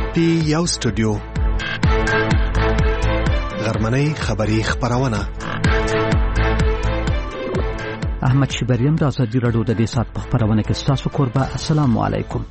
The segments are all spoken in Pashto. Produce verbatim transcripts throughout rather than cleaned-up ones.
دی یو سټوډیو غرمنۍ خبری خبرونه. احمد شبریم د ازادي رادیو د دې سات په خبرونه کې تاسو قربا. السلام علیکم.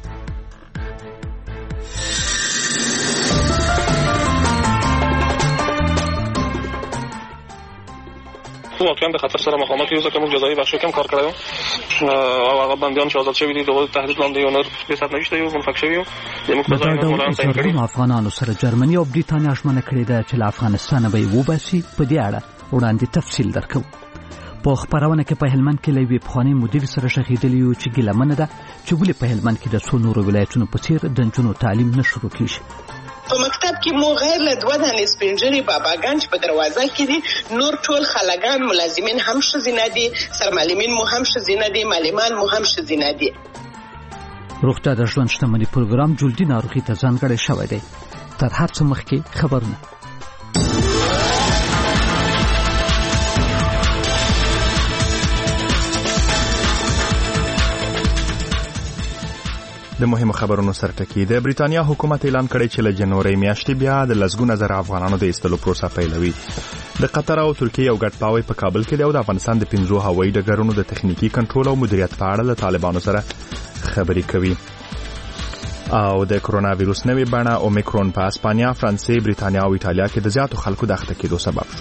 واقعا به خطر سره مقاومت یو ځکه موږ جزایي بخشو کم کار کړو او هغه بندیان چې آزاد شوي دي دغه تهدید لاندې یو نور به سات نشته یو منفک شوی یو موږ په ځای نه ولان تعین کړی. افغانانو سره جرمني او بریتانیا ژمنه کړې ده چې له افغانستان به وباسي. په دې اړه وړاندې تفصیل درکو. په خبرونه کې په هلمند کې لوی پخوانی مدیر سره شهیدلی یو چې ګلمنه ده چې ولې په هلمند کې د څو نورو ولایتونو په څیر د نجونو تعلیم نه شروع کیږي. په مکتب کې مو غیر له دوه دانې سپینجري باباګان په دروازه کې دي، نور ټول خلګان ملازمین هم ښځینه دي، سرمعلمین مو هم ښځینه دي، معلمان مو هم ښځینه دي. روغتیا د ژوند شتمنۍ پروګرام جلدي ناروغي ته ځانګړی شوی دی. تر هر څه مخکې خبرونه. د مهمو خبرونو سرټکی. د بریتانیا حکومت اعلان کړی چې له جنوري میاشتې بیا د لسګونه زره افغانانو د ایستلو پروسه پیلوي. د قطر او ترکیه یو ګډ پلاوی په کابل کې دی او د افغانستان د پنځو هوایي ډګرونو د تخنیکی کنټرول او مدیریت په اړه له طالبانو سره خبرې کوي. او د کرونا وایرس نوې بڼه اومیکرون په اسپانیا، فرانسې، بریتانیا او ایټالیا کې د زیاتو خلکو د اخته کېدو سبب شو.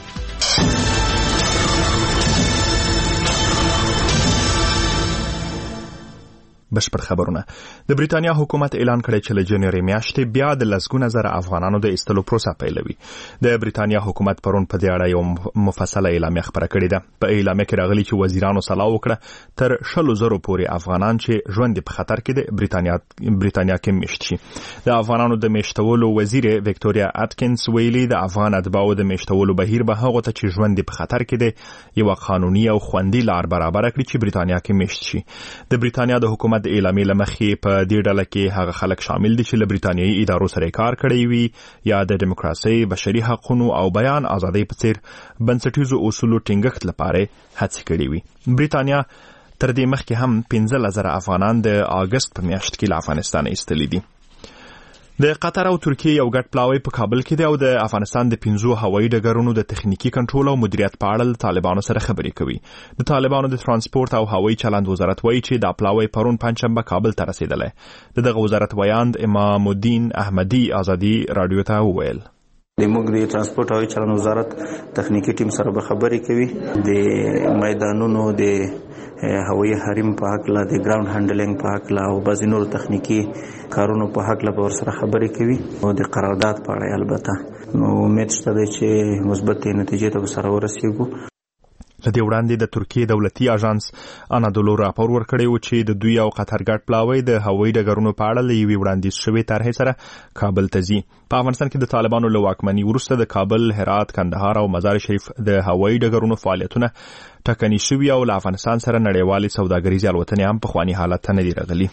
بشپړ خبرونه. د بریتانیا حکومت اعلان کړی چې له جنوري میاشتې بیا د لسګونه زره افغانانو د ایستلو پروسه پیلوي. د بریتانیا حکومت پرون په دې اړه یو مفصله اعلامیه خبره کړې ده. په اعلامیه کې راغلي چې وزیرانو سلا وکړه تر شلو زرو پورې افغانان چې ژوند په خطر کې د بریتانیا بریتانیا کې میشت شي. د افغانانو د میشتولو وزیر وکټوریا اټکینز ویلي د افغان اتباعو د میشتولو بهیر به هغه ته چې ژوند په خطر کې دی یو قانوني او خوندي لار برابر کړي چې بریتانیا کې میشت شي. د بریتانیا د حکومت د اعلامیې لمخې په دې ډله کې هغه خلک شامل دي چې له بریتانیایي ادارو سره کار کړی وي یا د دیموکراسي، بشري حقوقو او بیان ازادۍ په څیر بنسټیزو اصولو ټینګښت لپاره هڅې کړې وي. بریتانیا تر دې مخکې هم پنځه زره افغانان د اگست په میاشت کې له افغانستان ایستلي دي. د قطر او ترکیه یو ګډ پلاوی په کابل کې دی او د افغانستان د پنځو هوایي ډګرونو د تخنیکی کنټرول او مدیریت په اړه طالبانو سره خبرې کوي. د طالبانو د ترانسپورت او هوایي چلند وزارت وایي چې دا پلاوی پرون پنځشنبه کابل ته رسیدلی. دغه وزارت ویاند امام الدین احمدی ازادي رادیو ته وویل د موږ د ترانسپورت او چلند وزارت تخنیکی ټیم سره به خبرې کوي د میدانونو د هوایي حریم په حق لا د ګراوند هانډلینګ په حق لا او بعضی نور تخنیکی کارونو په حق لا به ور سره خبرې کوي او د قرارداد په اړه البته نو امید شته چې مثبت نتیجې ته سره ورسیږو. لدې وړاندې د ترکیه دولتي اژانس انادولو راپور ورکړی و چې د دوی او قطر ګډ پلاوی د هوایي ډګرونو په اړه له یوې وړاندیز شوې طرحې سره کابل ته ځي. په افغانستان کې د طالبانو له واکمنۍ وروسته د کابل، هرات، کندهار او مزار شریف د هوایي ډګرونو فعالیتونه ټکني شوي او له افغانستان سره نړیوالې سوداګریزې الوتنې هم په خواني حالت ته نه دي راغلي.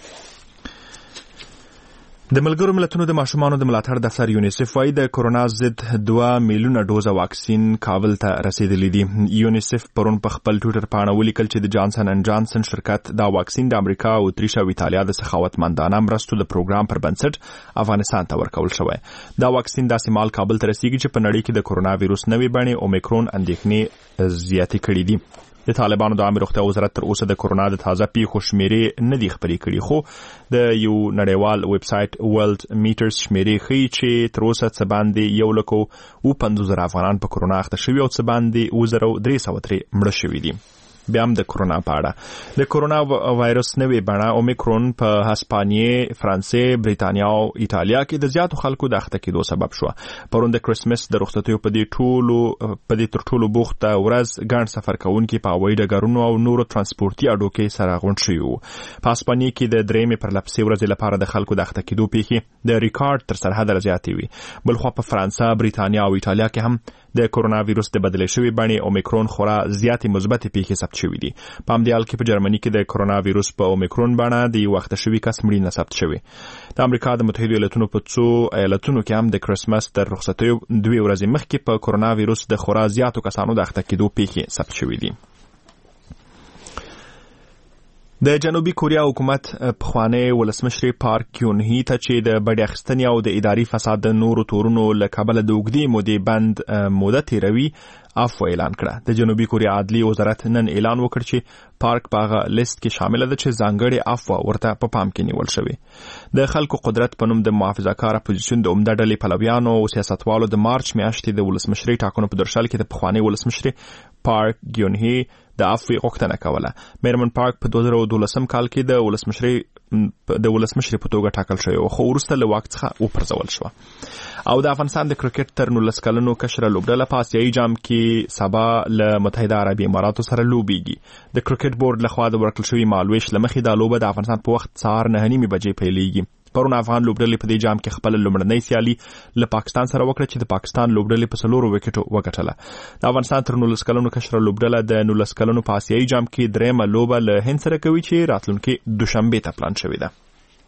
د ملګرو ملتونو د ماشومانو د ملاتړ دفتر یونیسف وايي د کرونا ضد دوه میلیونه ډوزه واکسین کابل ته رسیدلی دي. یونیسف پرون په خپل ټویټر باندې ولیکل چې د جانسن اینډ جانسن شرکت دا واکسین د امریکا او اتریش او ایتالیا د سخاوتمندانه مرستو د پروګرام پر بنسټ افغانستان ته ورکول شوی. دا واکسین داسې مال کابل ته رسیږي چې په نړۍ کې د کرونا وایرس نوې بڼې اومیکرون اندېښنې زیاتې کړې دي. د طالبانو د عامه روغتیا وزارت تر اوسه د کرونا د تازه پیښو شمیرې نه دي خبرې کړي، خو د یو نړیوال ویب سایټ ورلد میټرز شمیرې ښیي چې تر اوسه څه باندې یو لک او پنځوس زره افغانان په کرونا اخته شوي او څه باندې اووه زره درې سوه ترې مړه شوي دي. بیا هم د کرونا په اړه د کرونا وایرس نوې بڼه اومیکرون په هسپانیې، فرانسې، بریتانیا او ایټالیا کې د زیاتو خلکو د اخته کېدو سبب شو. پرون د کرسمس د رخصتیو په دې ټولو په دې تر ټولو بوخته ورځ ګڼ سفر کوونکي په هوایي ډګرونو او نورو ترانسپورتي اډو کې سره غونډ شوي وو. په هسپانیې کې د درېیمې پرلپسې ورځې لپاره د خلکو د اخته کېدو پیښې د ریکارډ تر سرحده زیاتې وي. بلخوا په فرانسه، بریتانیا او ایټالیا کې هم د کرونا وایرس د بدلې شوې بڼې اومیکرون خورا زیاتې مثبتې پیښې ثبت شوې دي. په همدې حال کې په جرمني کې د کرونا وایرس په اومیکرون بڼه د یو وخت شوي کس مړینه ثبت شوې. د امریکا د متحده ایالاتونو په څو ایالتونو کې هم د کرسمس تر رخصتیو دوه ورځې مخکې په کرونا وایرس د خورا زیاتو کسانو د اخته کېدو پیښې ثبت شوې دي. د جنوبي کوریا حکومت پخوانی ولسمشر پارک کیون هی ته چې د بډې اخیستنې او د اداري فساد د نورو تورونو له کبله د اوږدې مودې بند موده تیروي عفو اعلان کړه. د جنوبي کوریا عدلي وزارت نن اعلان وکړ چې پارک په هغه لیست کې شامل ده چې ځانګړې عفو ورته په پام کې نیول شوی. د خلکو قدرت په نوم د محافظه‌کار اپوزیسیون د عمده ډلې پلویانو او سیاستوالو د مارچ میاشتې د ولسمشرۍ ټاکنو په درشل کې د پخوانی ولسمشر پارک ګیون هی د عفو غوښتنه کوله. میرمن پارک په دوه زره دولسم کال کې د ولسمشرۍ د ولسمشر په توګه ټاکل شوی او خو وروسته له واک څخه وپرځول شو. او د افغانستان د کرکټ تر نولس کلنو کشره لوبډله په آسیایي جام کې سبا له متحده عربي اماراتو سره لوبېږي. د کرکټ بورډ لخوا د ورکړل شوي مالویش له مخې دا لوبه د افغانستان په وخت سهار نهه نیمې بجې پیلېږي. پرون افغان لوبډلې په دې جام کې خپل لومړنۍ سیالي له پاکستان سره وکړه چې د پاکستان لوبډلې په څلورو وکټو وګټله. د افغانستان تر نولس کلنو کشره لوبډله د نولس کلنو په آسیایي جام کې درېیمه لوبه له هند سره کوي چې راتلونکي دوشنبې ته پلان شوې ده.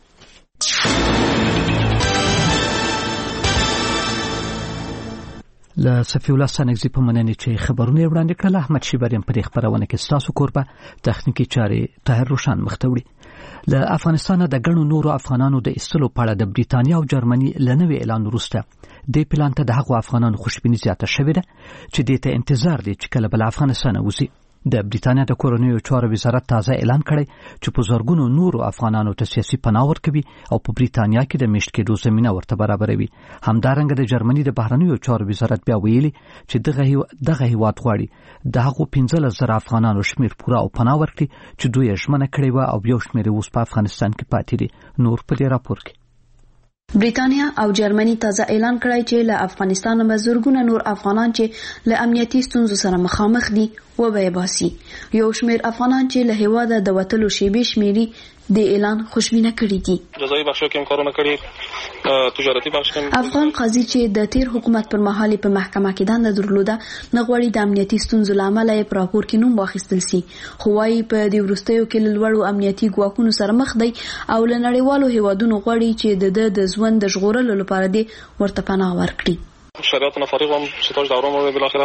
له صفي الله سنگزي په مننې چې خبرونه وړاندې کړل. احمد شیبریم په دې خبرونه کې ستاسو کوربه تخنیکی چارې طاهر روشن مختوړي. له افغانستان د ګڼو نورو افغانانو د ایستلو په اړه د بریتانیا او جرمني له نوي اعلان وروسته د پلان ته د هغو افغانانو خوشبیني زیاته شوې ده چې دې ته انتظار دي چې کله بل افغانستان وځي. د بریتانیا د کورنیو چارو وزارت تازه اعلان کړی چې په زرګونو نورو افغانانو ته سیاسي پناه ورکوي او په بریتانیا کې د میشت کېدو زمینه ورته برابروي. همدارنګه د جرمني د بهرنیو چارو وزارت بیا ویلي چې دغه دغه هیواد غواړي د هغو پنځلس زره افغانانو شمیر پوره او پناه ورکړي چې دوی یې ژمنه کړې وه او یو شمیر اوس په افغانستان کې پاتې دي. نور په دې راپور کې بریتانیا او جرمني تازه اعلان کړی چې له افغانستان نه زرګونه نور افغانان چې له امنیتي ستونزو سره مخامخ دي وبې باسي. یو شمیر افغانان چې له هیواده د وتلو شیبې شمیري د اعلان خوشبینه کړي دي. جزایي بخشو کې کارونه کړي، تجارتي بخش کې افغان قاضي چې د تیر حکومت پر مهال په محکمه کې دنده درلوده نه غواړي د امنیتي ستونزو لامل یې په راپور کې نوم واخیستل سي. خو وايي په دې وروستیو کې له لوړو امنیتي ګواښونو سره مخ دی او له نړیوالو هیوادونو غواړي چې د د ژوند د ژغورلو لپاره دې ورته پناه ورکړي. شریعتنا فارغ هم ستاج دوران مو بالاخره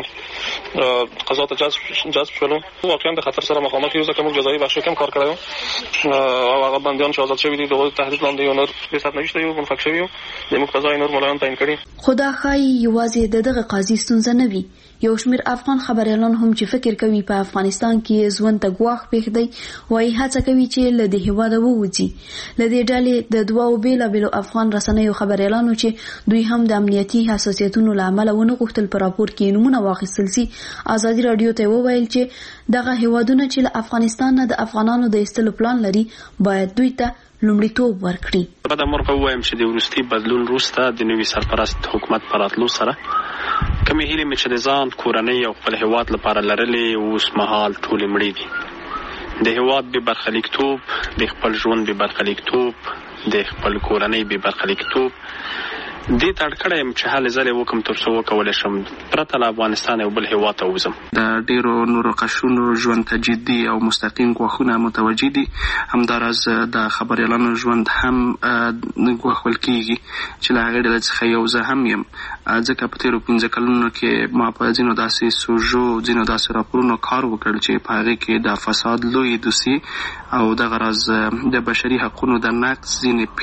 قضات جذب جذب شولو. واقعا د خطر سره مخامخ یو ځکه موږ جزایي بخشو کې کار کړو او هغه بندیان چې آزاد شوي دي د تهدید لاندې یو نور حساب نشته یو منفک شوی د موږ قضایي نور مولان تعین کړي. خدا خای یوازې د دغه قاضي ستونزه نه وي. یو شمیر افغان خبريالان هم چې فکر کوي په افغانستان کې ژوند ته ګواښ پېښ دی وایي هڅه کوي چې له دې هیواده ووځي. له دې ډلې د دوو بیلابیلو افغان رسنیو خبريالانو چې دوی هم د امنیتي حساسیتونو له امله ونه غوښتل په راپور کې نمونه واخیستل سي ازادي رادیو ته وویل چې دغه هیوادونه چې له افغانستان نه د افغانانو د ایستلو پلان لري باید دوی ته لومړیتوب ورکړي. په دمر په وایم چې د وروستي بدلون وروسته د نوي سرپرست حکومت پر راتلو سره کمی هیلې مې چې د ځان کورنۍ او خپل هیواد لپاره لرلې اوس مهال ټولې مړې دي. د هیواد بې برخلیکتوب، د خپل ژوند بې برخلیکتوب، د خپل کورنۍ بې برخلیکتوب دې ته اړ کړی یم چې هلې ځلې وکړم تر څو وکولی شم پرته له افغانستان یو بل هیواد ته وځم. د ډېرو نورو قشرونو ژوند ته جدي او مستقیم ګواښونه متوجه دي. همداراز د خبریالانو ژوند هم ګواښل کېږي چې له هغې ډلې څخه یو زه هم یم ځکه په تېرو پنځه کلونو کې ما په ځینو داسې سوژو ځینو داسې راپورونو کار وکړ چې په هغې کې د فساد لویې دوسیې او دغه راز د بشري حقونو د نقض ځینې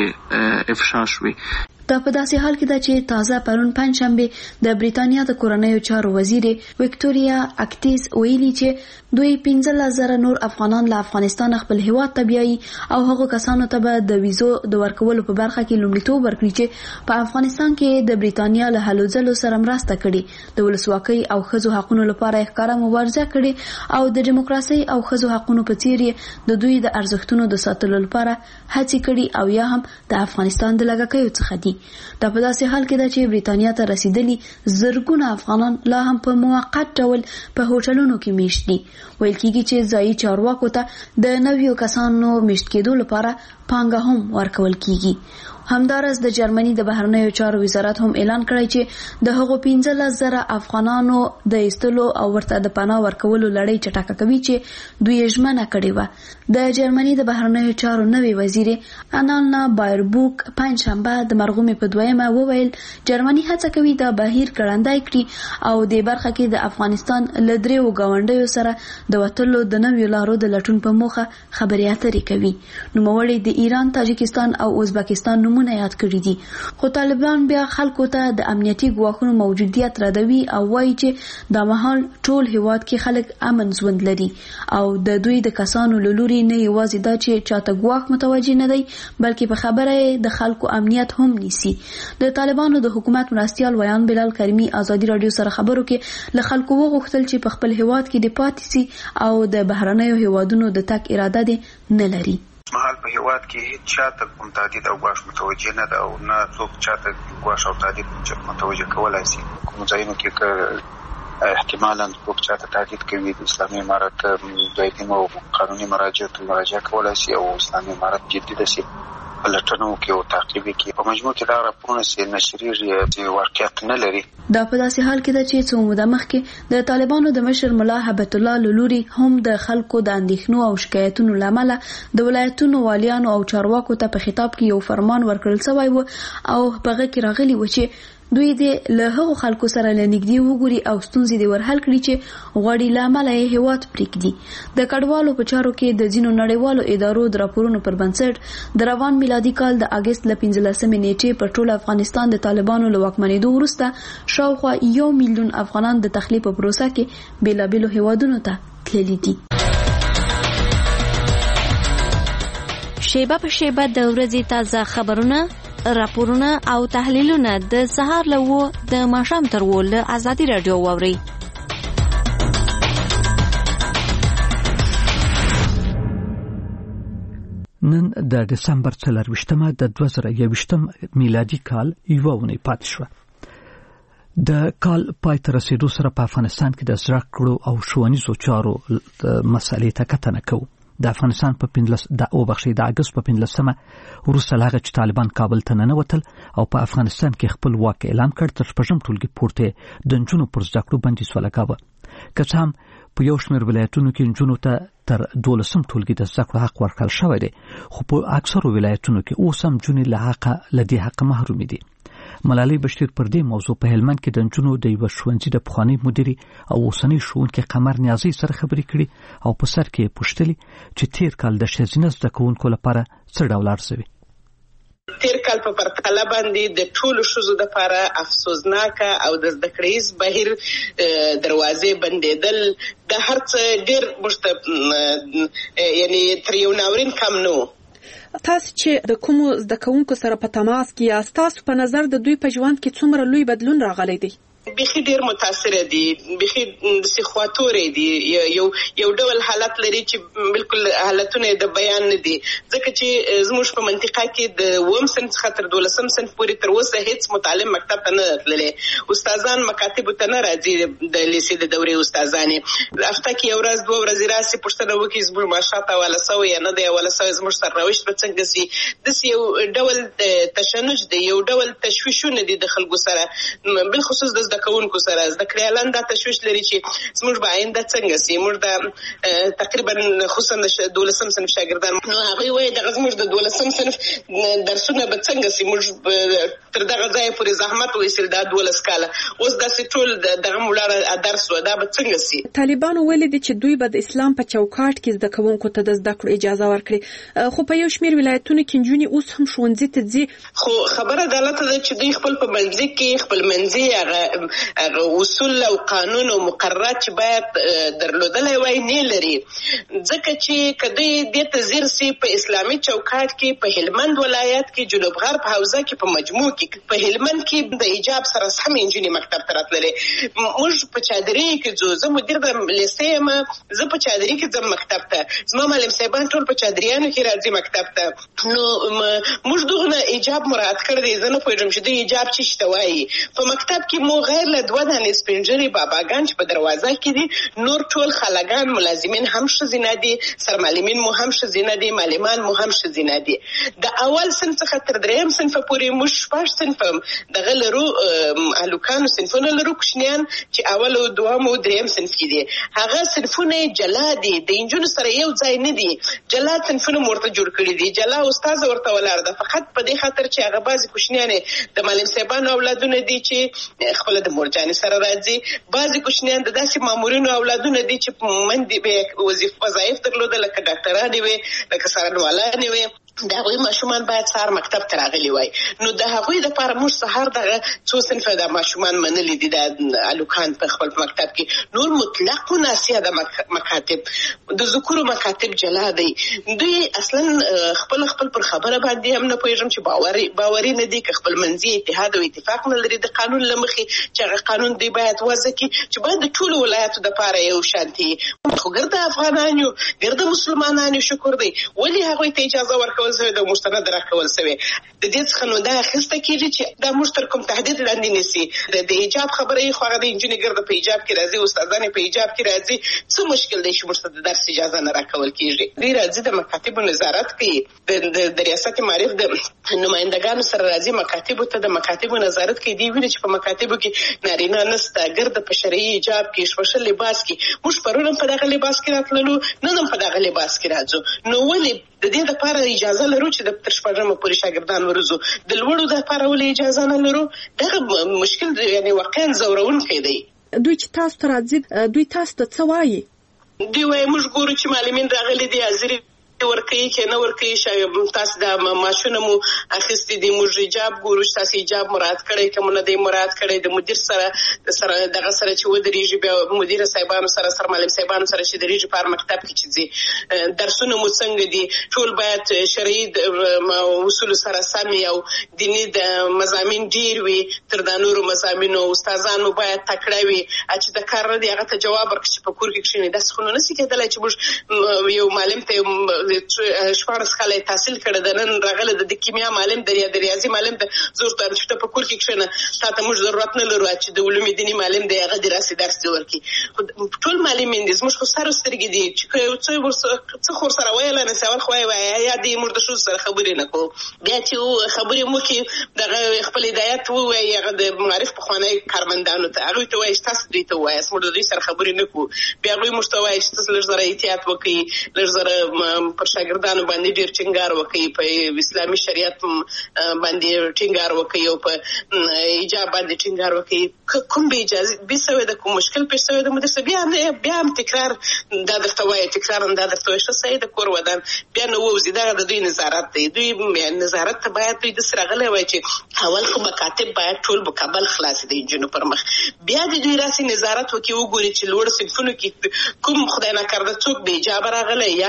پیښې افشا شوې. دا په داسې حال کې ده چې تازه پرون پنجشنبه د بریتانیا د کورنیو چارو وزیر وکټوریا اکټیس ویلي چې دوی پنځلس زره نور افغانان له افغانستان خپل هیواد ته بیایي او هغو کسانو ته به د ویزو د ورکولو په برخه کې لومړیتوب ورکړي چې په افغانستان کې د بریتانیا له هلو ځلو سره مرسته کړي، د ولسواکۍ او ښځو حقونو لپاره یې ښکاره مبارزه کړې او د دیموکراسۍ او ښځو حقونو په څیر یې د دوی د ارزښتونو د ساتلو لپاره هڅې کړي او یا هم د افغانستان د لږکیو څخه دي. دا په داسې حال کې ده چې بریتانیا ته رسیدلي زرګونه افغانان لا هم په موقت ډول په هوټلونو کې میشت دي. ویل کېږي چې ځایي چارواکو ته د نویو کسانو میشت کېدو لپاره پانګه هم ورکول کېږي. همدارس د جرمني د بهرنیو چارو وزارت هم اعلان کړی چې د هغو پنځلس زره افغانانو د ایستلو او ورته د پناه ورکولو لړۍ چټکه کوي چې دوی ژمنه کړې وه. د جرمني د بهرنیو چارو نوې وزیر انانا بایربوک پنځشنبه د مرغومې په دویمه وویل جرمني هڅه کوي د بهیر ګړندی کړي او د برخه کې د افغانستان له دریو ګاونډیو سره د وټلو د نویو لارو د لټون په موخه خبرې اترې کوي. نوموړي د ایران، تاجکستان او ازبکستان مونه یاد کړی دي، خو طالبان بیا خلکو ته د امنیتي ګواښونو موجودیت ردوي او وایي چې د مهال ټول هیواد کې خلک امن ژوند لري او د دوی د کسانو له لوري نه یوازې دا چې چاته ګواښ متوجه نه دی بلکې په خبره د خلکو امنیت هم نیسي. د طالبانو د حکومت مرستیال ویان بلال کریمی ازادي رادیو سره خبرو کې له خلکو وغوښتل چې په خپل هیواد کې د پاتې سي او د بهرنیو هیوادونو د تک اراده دي نه لري. مهال په هیواد کې هیڅ چاته کوم تهدید او ګواښ متوجه نه ده او نه څوک چاته ګواښ او تهدید متوجه کولای شي. کوم ځایونو کې احتمالاً څوک چاته تهدید کوي د اسلامي امارت دایمي او قانوني مراجعه مراجعه کولای شي او اسلامي امارت جدي ده شي لټنو کې او تعقیب کې په مجموع کې دا راپورونه چې نشریږي چې واقعیت نه لري. دا په داسې حال کې ده چې څو موده مخکې د طالبانو د مشر ملا هبت الله لوري هم د خلکو د اندېښنو او شکایتونو لامل د ولایتونو والیانو او چارواکو ته په خطاب کې یو فرمان ورکړل شوی و او په هغه کې راغلی و چې دوی د له هغو خلکو سره لنګدي وګوري او ستونزې د ورحل کړي چې غوړي لامل یې هیواد پریږدي. د کډوالو په چارو کې د ځینو نړیوالو ادارو د راپورونو پر بنسټ د روان میلادي کال د اگست ل پنځلسمې نیټې په ټول افغانستان د طالبانو له واکمنېدو وروسته شاوخوا یو میلیون افغانان د تخلیه په پروسه کې بیلابیلو هیوادونو ته تللي دي. شیبه په شیبه د ورځې تازه خبرونه، راپورونه او تحلیلونه د سهار له و د ماښام تر و له ازادي رادیو واوري. نن د دسمبر څلرویشتمه د دوه زره یوویشتم میلادي کال یوه اونۍ پاتې شوه. د کال پای ته رسیدو سره په افغانستان کې د زده کړو او ښوونیزو چارو مسلې ته کتنه کوو. د افغانستان په پنځلس د او بخښي د اگست په پنځلسمه وروسته لاغه چې طالبان کابل ته ننوتل او په افغانستان کې خپل واک اعلان کړ تر شپږم ټولګي پورته د نجونو پر زده کړو بندیز ولګاوه. که څه هم په یو شمېر ولایتونو کې نجونو ته تر دولسم ټولګي د زده کړو حق ورکړل شوی دی خو په اکثرو ولایتونو کې اوس هم نجونې له حقه له دې حقه محرومې دي. ملالۍ بشیر پر دې موضوع په هلمند کې د نجونو د یوه ښوونځي د پخواني مدیرې او اوسنۍ ښوونکې قمر نیازۍ سره خبرې کړي او په سر کې یې پوښتلي چې تیر کال د ښځینه زده کوونکو لپاره څه ډول ارزوي. تیر کال په پرتله باندې د ټولو ښځو لپاره افسوسناکه او د زده کړیز بهیر دروازې بندېدل د هر څه ډېر مشت یعنی تر یو ناورین کم نه. تاسو چې د کومو زده کوونکو سره په تماس کې یاست، تاسو په نظر د دوی په ژوند کې څومره لوی بدلون راغلی دی؟ بخي ډیر متاثره دي، بخي د سخواتورې دي، یو یو ډول حالت لري چې بالکل حالتونه د بیان نه دي ځکه چې زموږ په منطقه کې د وم صنف څخه تر دولسم صنف پورې تر اوسه هیڅ متعلم مکتب ته نه تللی. استادان مکاتب ته نه راځي، د لیسې د دورې استادانې هفته کې یو ورځ دوه ورځې راسي پوښتنه وکړي زموږ معاشات حواله سوی یا نه دی حواله سوی، زموږ سرنوشت به څنګه سي. داسې یو ډول تشنج دی، یو ډول تشویشونه دي د خلکو سره، بالخصوص د کوونکو سره. زده کړیالان دا تشویش لري چې زموږ به آینده څنګه سي. موږ د تقریبا خصوصا د دولسم صنف شاګردان نو هغوی وایي دغه زموږ د دولسم صنف درسونه به څنګه سي، موږ تر دغه ځایه پورې زحمت وایستل دا دولس کاله، اوس داسې ټول دغه مولاړه درس و دا به څنګه سي. طالبانو ویلي دي چې دوی به د اسلام په چوکاټ کې زده کوونکو ته د زده کړو اجازه ورکړي، خو په یو شمېر ولایتونو کې نجونې اوس هم ښوونځي ته ځي. خو خبره غلطه ده چې دوی خپل په منځ کې خپل منځي هغه اصول او قانون او مقررات چې باید درلودلای وای نه لري، ځکه چې کدی د تزیر سي په اسلامي چوکاټ کې په هلمند ولایت کې جنوب غرب حوزه کې په مجموع کې په هلمند کې د حجاب سره سم انجینی مکتب ته راتللې. موږ په چادري کې جو زه مدیر د لیسې ما زه په چادري کې ځم مکتب ته، زما معلم صاحبان ټول په چادریانو کې راځي مکتب ته. نو موږ دغه حجاب مراعات کړی، زه نه پوهېږم چې د حجاب څه شته وایي. په مکتب کې مو غیر له دوه دانې سپینږیري باباګان چې په دروازه کې دي، نور ټول خلګان ملازمین هم ښځینه دي، سرمعلمین مو هم ښځینه دي، معلمان مو هم ښځینه دي. د اول صنف څخه تر دریم صنف پورې موږ شپږ صنف دغه لرو، هلکانو صنفونه لرو، کوچنیان چې اول او دوم او دریم صنف کې دي. هغه صنفونه جلا دي، د انجونو سره یو ځای نه دي، جلا صنفونه ورته جوړ کړي دي، جلا استاد ورته ولاړ ده، فقط په دې خاطر چې هغه بعضې کوچنیانې د معلم صاحبانو اولادونه دي چې خپله د مورجانې سره راځي، بعضې کوچنیان د داسې مامورینو اولادونه دي چې مندې به وظیفه وظایف درلوده، لکه ډاکټرانې وې، لکه څارنوالانې وې. د هغوی ماشومان باید سهار مکتب ته راغلي وای. نو د هغوی دپاره موږ سهار دغه څو صنفه د ماشومان منلي دي د هلکان په خپل مکتب کې. نور مطلق و ناسیه د مکاتب، د ذکورو مکاتب جلا دی. دوی اصلا خپل خپل پر خبره باندې هم نه پوهېږم چې باوري باوري نه دي، که خپل منځي اتحاد او اتفاق نه لري د قانون له مخې چې هغه قانون دوی باید وضع کړي چې باید د ټولو ولایاتو دپاره یو شانتي. خو ګرده افغانان یو، ګرده مسلمانان یو، شکر دی. ولې هغوی ته اجازه ورکول سوی د مستند راکول سوی؟ د دې څخه نو دا اخیسته کېږي چې دا موږ تر کوم تهدید لاندې نیسي. د حجاب خبره یې خو هغه د نجونې ګرده په حجاب کې راځي، استادان په حجاب کې راځي، څه مشکل دی چې موږ ته د درس اجازه نه راکول کېږي؟ دوی راځي د مکاتبو نظارت کوي، د ریاست معارف د نمایندګانو سره راځي مکاتبو ته، د مکاتبو نظارت کوي. دوی ویني چې په مکاتبو کې نارینه نسته، ګرده په شرعي حجاب کې، شپشل لباس کې. موږ پرون هم په دغه لباس کې راتللو، نن هم په دغه لباس کې راځو. نو ولې د دې لپاره اجازه لرو چې د تر شپږمه پورې شاګردان ورځو، د لوړو دپاره ولې اجازه نه لرو؟ دغه مشکل یعنې واقعا ځورونکی دی. دوی چې تاسو ته راځي، دوی تاسو ته څه وایي؟ دوی وایي موږ ګورو چې معلمین راغلي دي، حاضري ورکوي کې نه ورکوي، تاسو د معاشونه مو اخیستي دي، موږ حجاب ګورو چې تاسو حجاب مراعات کړی که مو نه دی مراعات کړی. د مدیر سره سره دغه سره چې ودرېږي، بیا مدیر صاحبانو سره سره معلم صاحبانو سره چې درېږي په هر مکتب کې چې ځي، درسونه مو څنګه دي، ټول باید شرعي اصولو سره سم او دیني د مضامین ډېر وي تر د نورو مضامینو. استادان مو باید تکړه وي، چې د کار نه دی هغه ته جواب ورکړي چې په کور کې کښېني. داسې خو نو نشي کېدلی چې موږ یو معلم ته شپاړس کاله تحصیل کړی، د نن راغلی د کیمیا معلم د ریاضي معلم ته زور ته چې په کور کې کښېنه، تا ته موږ ضرورت نه لرو چې د علوم دیني معلم دی هغه دې راسي درس دې ورکړي. ټول معلمین دي زموږ خو سر سترګې دي چې یو څه څه خو ورسره ویلی نه سي، اول خو وایي یا دې موږ د ښځو سره خبرې نه کوو، بیا چې خبرې مو کړي دغه خپل هدایت ووایي هغه د معارف پخوانی کارمندانو ته، هغوی ته وایي چې تاسو دوی ته ووایاست موږ د دوی سره خبرې نه کوو. بیا هغوی موږ ته وایي چې تاسو لږ زره احتیاط وکړئ، لږ زره پر شاګردانو باندې ډېر ټینګار وکړي، په اسلامي شریعت باندې ټینګار وکړي او په حجاب باندې ټینګار وکړي. کوم به اجازه به سوی د کوم مشکل پیښ سوی د مدیر صاحب بیا بیا هم تکرار دا درته وایي، تکرار هم دا درته وایي ښه صحیح د کور ودان بیا نه ووځي. دغه د دوی نظارت دی. دوی نظارت ته باید دوی داسې راغلی وای چې اول خو مکاتب باید ټول مکمل خلاص دي نجونو پر مخ، بیا د دوی راسي نظارت وکړي، وګوري چې لوړ صنفونو کې کوم خدای ناکرده څوک بې حجابه راغلی یا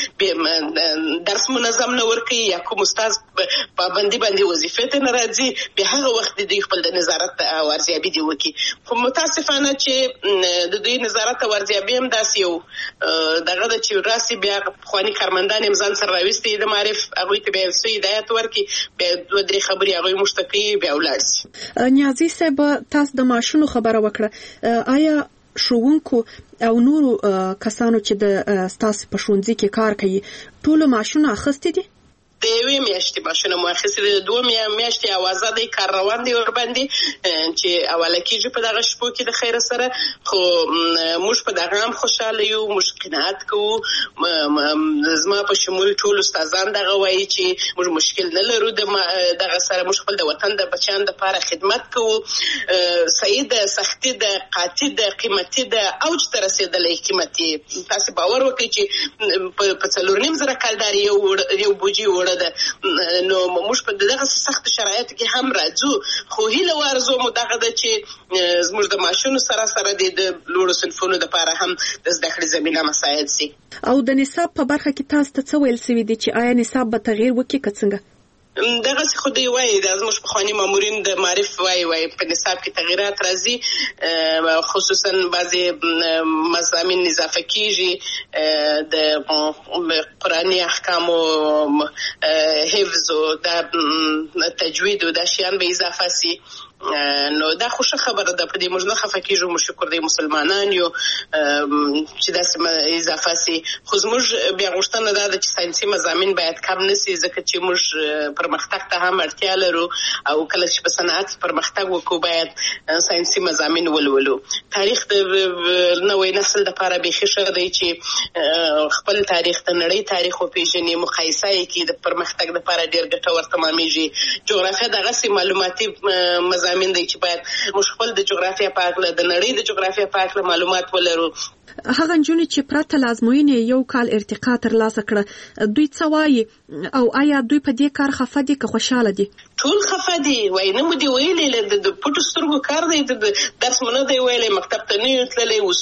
څوک درس منظم نه ورکوي یا کوم استاد پابندي باندې وظیفې ته نه راځي، بیا هغه وخت دوی خپل د نظارت او ارزیابي دې وکړي. خو متاسفانه چې د دوی نظارت او ارزیابي هم داسې یو دغه ده چې راسي بیا پخواني کارمندان یې ځان سره راوستي د معارف، هغوی ته بیا څه هدایت ورکړي، بیا دوه درې خبرې هغوی موږ ته کوي، بیا ولاړ سي. نیازي صاحب تاسو د معاشونو خبره وکړه، آیا ښوونکو او نورو کسانو چې د ستاسو په ښوونځي کې کار کوي ټولو معاشونه اخیستي دي؟ د یوې میاشتې معاشونه مو اخیستي دي، د دوه میاشتې اوازه دی، کار روان دی ورباندې چې اوله کېږي په دغه شپو کې د خیره سره. خو موږ په دغه هم خوشحاله یو، موږ قناعت کوو. زما په شمول ټول استادان دغه وایي چې موږ مشکل نه لرو دغه سره، موږ خپل د وطن د بچیانو دپاره خدمت کوو. صحیح ده، سختي ده، قاطي ده، قیمتي ده، اوج ته رسېدلی قیمتي. تاسې باور وکړئ چې په څلور نیم زره کلدارې یو بوجي وړه ده، نو موږ په دغه سخت شرایطو کې هم راځو. خو هیله وارزو مو دغه ده چې زموږ د معاشونو سره سره د لوړو صنفونو دپاره هم د زده کړې زمینه مساعد سي. او د نصاب په برخه کې تاسو ته څه ویل سوي دي چې آیا نصاب به تغییر وکړي که څنګه؟ دغسې خو دوی وایي، دا زموږ پخواني مامورین د معارف وایي وایي په نصاب کې تغییرات راځي، خصوصا بعضې مضامین اضافه کېږي، د قرآني احکامو حفظ او د تجوید او دا شیان به اضافه سي. نو دا خو ښه خبره ده. په دې موږ نه خفه کېږو، موږ شکر دی مسلمانان یو چې داسې اضافه سي. خو زموږ بیا غوښتنه دا ده چې ساینسي مضامین باید کم نه سي، ځکه چې موږ پرمختګ ته هم اړتیا لرو او کله چې په صنعت پرمختګ وکړو باید ساینسي مضامین ولولو. تاریخ د نوې نسل لپاره بیخي ښه دی چې خپل تاریخ د نړۍ تاریخ وپېژني، مقایسه یې کړي، د پرمختګ لپاره ډېر ګټور تمامېږي. جغرافیه دغسې معلوماتي مضامین مضامین دی چې باید موږ خپل د جغرافیه په اړه د نړۍ د جغرافیه په اړه معلومات ولرو. هغه نجونې چې پرته لازموینې یو کال ارتقا ترلاسه کړه، دوی څه وایي او آیا دوی په دې کار خفه دي که خوشحاله دي؟ ټول خفه دي. وایي نه مو دي ویلې د پټو سترګو کار دی، د درس مو نه دی ویلی، مکتب ته نه یو تللی، اوس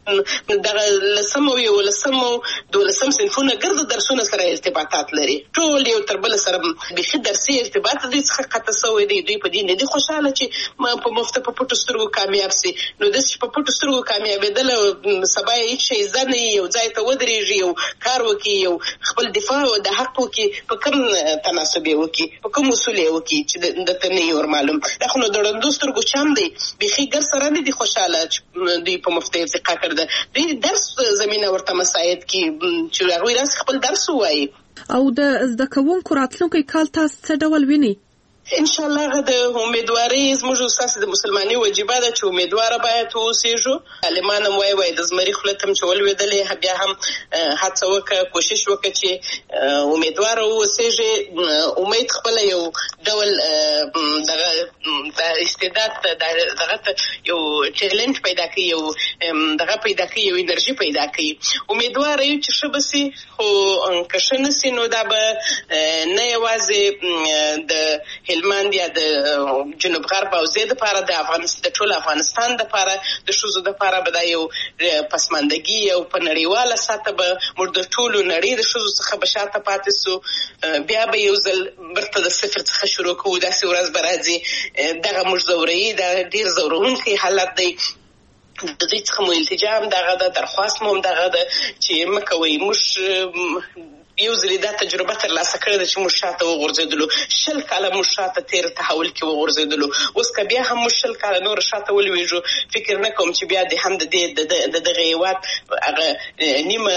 دغه لسم او یولسم او دولسم صنفونه ګرده درسونه سره ارتباطات لري، ټول یو تر بل سره بیخي درسي ارتباط دوی څخه قطع سوی دی. دوی په دې نه دي خوشحاله چې په مفته په پټو سترګو کامیاب سي. نو داسې چې په پټو سترګو کامیابېدل سبا یې هېڅ شی زده نه وي، یو ځای ته ودرېږي، یو کار وکړي، یو خپل دفاع د حق وکړي، په کوم تناسب یې وکړي، په کوم اصول یې وکړي چې درته نه یې ورمعلوم. دا خو نو د ړندو سترګو چم دی، بیخي ګر سره نه دي خوشحاله چې دوی په مفته ارتقا کړده. دوی درس زمینه ورته مساعد کړي چې هغوی راسي خپل درس ووایي. او د زده کوونکو راتلونکی کال تاسو څه ډول وینئ؟ ان شاء الله هغه د امیدوارۍ زموږ ستاسو د مسلمانۍ وجیبه ده چې امیدواره باید واوسېږو. عالمان هم وایي وایي د زمري خوله ته هم چې ولوېدلې، بیا هم هڅه وکړه، کوشش وکړه چې امیدواره واوسېږي. امید خپله یو ډول دغه د استعداد دغه ته یو چیلنج پیدا کوي، یو دغه پیدا کوي، یو انرژي پیدا کوي. امیدواره یو چې ښه به سي، خو که ښه نه سي نو دا به نه یوازې د هلمند یا د جنوب غرب او زید لپاره د افغانستان د ټول افغانستان لپاره د ښځو لپاره به دا یو پسماندګي او په نړیواله سطحه به موږ د ټولو نړۍ د ښځو څخه به شاته پاتې سو. بیا به یو ځل بیرته د صفر څخه شروع کوو، داسې ورځ به راځي. دغه موږ ځوروي، دا ډېر ځورونکی حالت دی. د دوی څخه مو التجا هم دغه ده، درخواست مو هم دغه ده چې مه کوئ. موږ یو ځلې دا تجربه ترلاسه کړې ده چې موږ شاته وغورځېدلو، شل کاله موږ شاته تېر تحول کې وغورځېدلو. اوس که بیا هم موږ شل کاله نور شاته ولوېږو، فکر نه کوم چې بیا د هم د دې د دغه هېواد هغه نیمه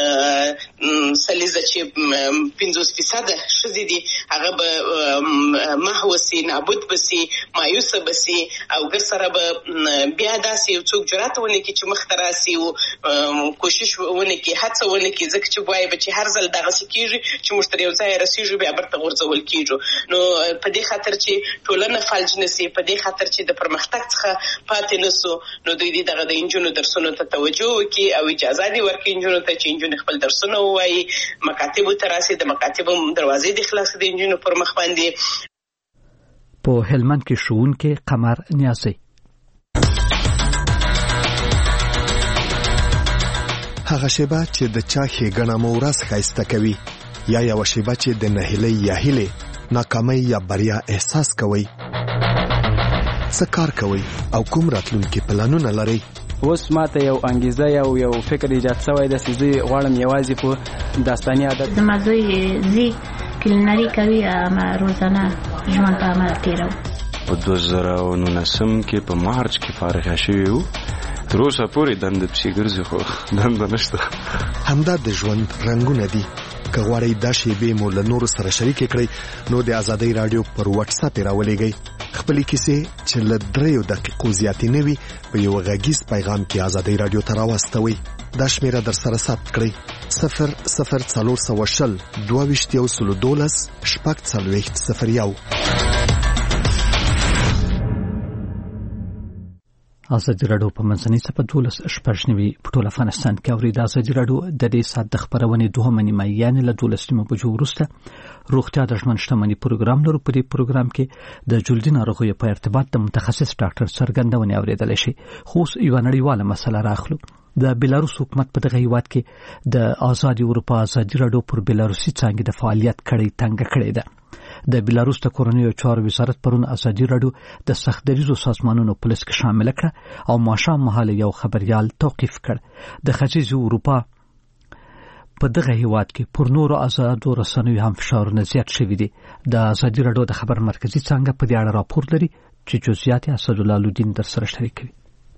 سلیزه چې پنځوس فیصده ښځې دي هغه به محو سي، نابود به سي، مایوسه به سي، او ګر سره به بیا داسې یو څوک جرات ونه کړي چې مخته راسي او کوشش ونه کړي، هڅه ونه کړي، ځکه چې وایي به چې هر ځل دغسې کېږي چې موږ تر یو ځایه رسېږو بیا برته غورځول کېږو. نو په دې خاطر چې ټولنه فلج نه سي، په دې خاطر چې د پرمختګ څخه پاتې نه سو، نو دوی دې دغه د نجونو درسونو ته توجه وکړي او اجازه دې ورکړي نجونو ته چې نجونې خپل درسونه ووایي، مکاتبو ته راسي، د مکاتبو دروازې دې خلاصې د نجونو پر مخ باندې. په هلمند کې ښوونکی قمر نیازی: هغه شیبه چې د چا ښېګڼه مو ورځ ښایسته کوي، یا یوه شیبه چې د نهیلۍ یا هیلې، ناکامۍ یا بریا احساس کوئ. څه کار کوئ او کوم راتلونکي پلانونه لرئ؟ اوس ماته یو انګیزه یو یو فکر ایجاد شوی ده چې زه غواړم یوازې په داستاني ادب. زما زوی زی کلینري کوي، اما روزانه ژوند په عمل تېروو. په دوه زره او نولسم کې په مارچ کې فارغه شوي وو، تر اوسه پورې دنده پسې ګرځي خو دنده نشته. همدا د ژوند رنګونه دي. که غواړئ دا شیبې مو له نورو سره شریکې کړئ نو د ازادۍ راډیو پر واتس اپ یې راولېږئ. خپلې کیسې چې له دریو دقیقو زیاتې نه وي په یو غږیز پیغام کې ازادۍ راډیو ته راواستوئ. دا شمیره در سره ثبت کړئ: صفر صفر څلور سوه شل دوه ویشت یو سلو دولس شپږ څلوېښت صفر یو. ازادي راډیو په منځنۍ صفحه دولس شپږ نوي په ټول افغانستان کې اوري. د ازادي راډیو د دې ساعت د خبرونې دوهمه نیمه یعنې له دولس نیمو بجو وروسته روغتیا د ژوند شتمنۍ پروګرام لرو. په دې پروګرام کې د جلدي ناروغیو په ارتباط د متخصص ډاکټر څرګندونې اورېدلی شي. خو اوس یوه نړیواله مسله راخلو. د بیلاروس حکومت په دغه هیواد کې د آزادي اروپا ازادي راډیو پر بیلاروسي څانګې د فعالیت کړۍ تنګه کړې ده. د بیلاروس د کورنیو چارو وزارت پرون ازادي راډیو د سخت دریزو سازمانونو په لست کې شامل کړه او ماښام مهال یو خبريال توقیف کړ. د ختیځې اروپا په دغه هیواد کې پر نورو آزادو رسنیو هم فشارونه زیات شوي دي. د ازادي راډیو د خبر مرکزي څانګه په دې اړه راپور لري. چې جزئیات اسد الله لودین در سره شریکوي.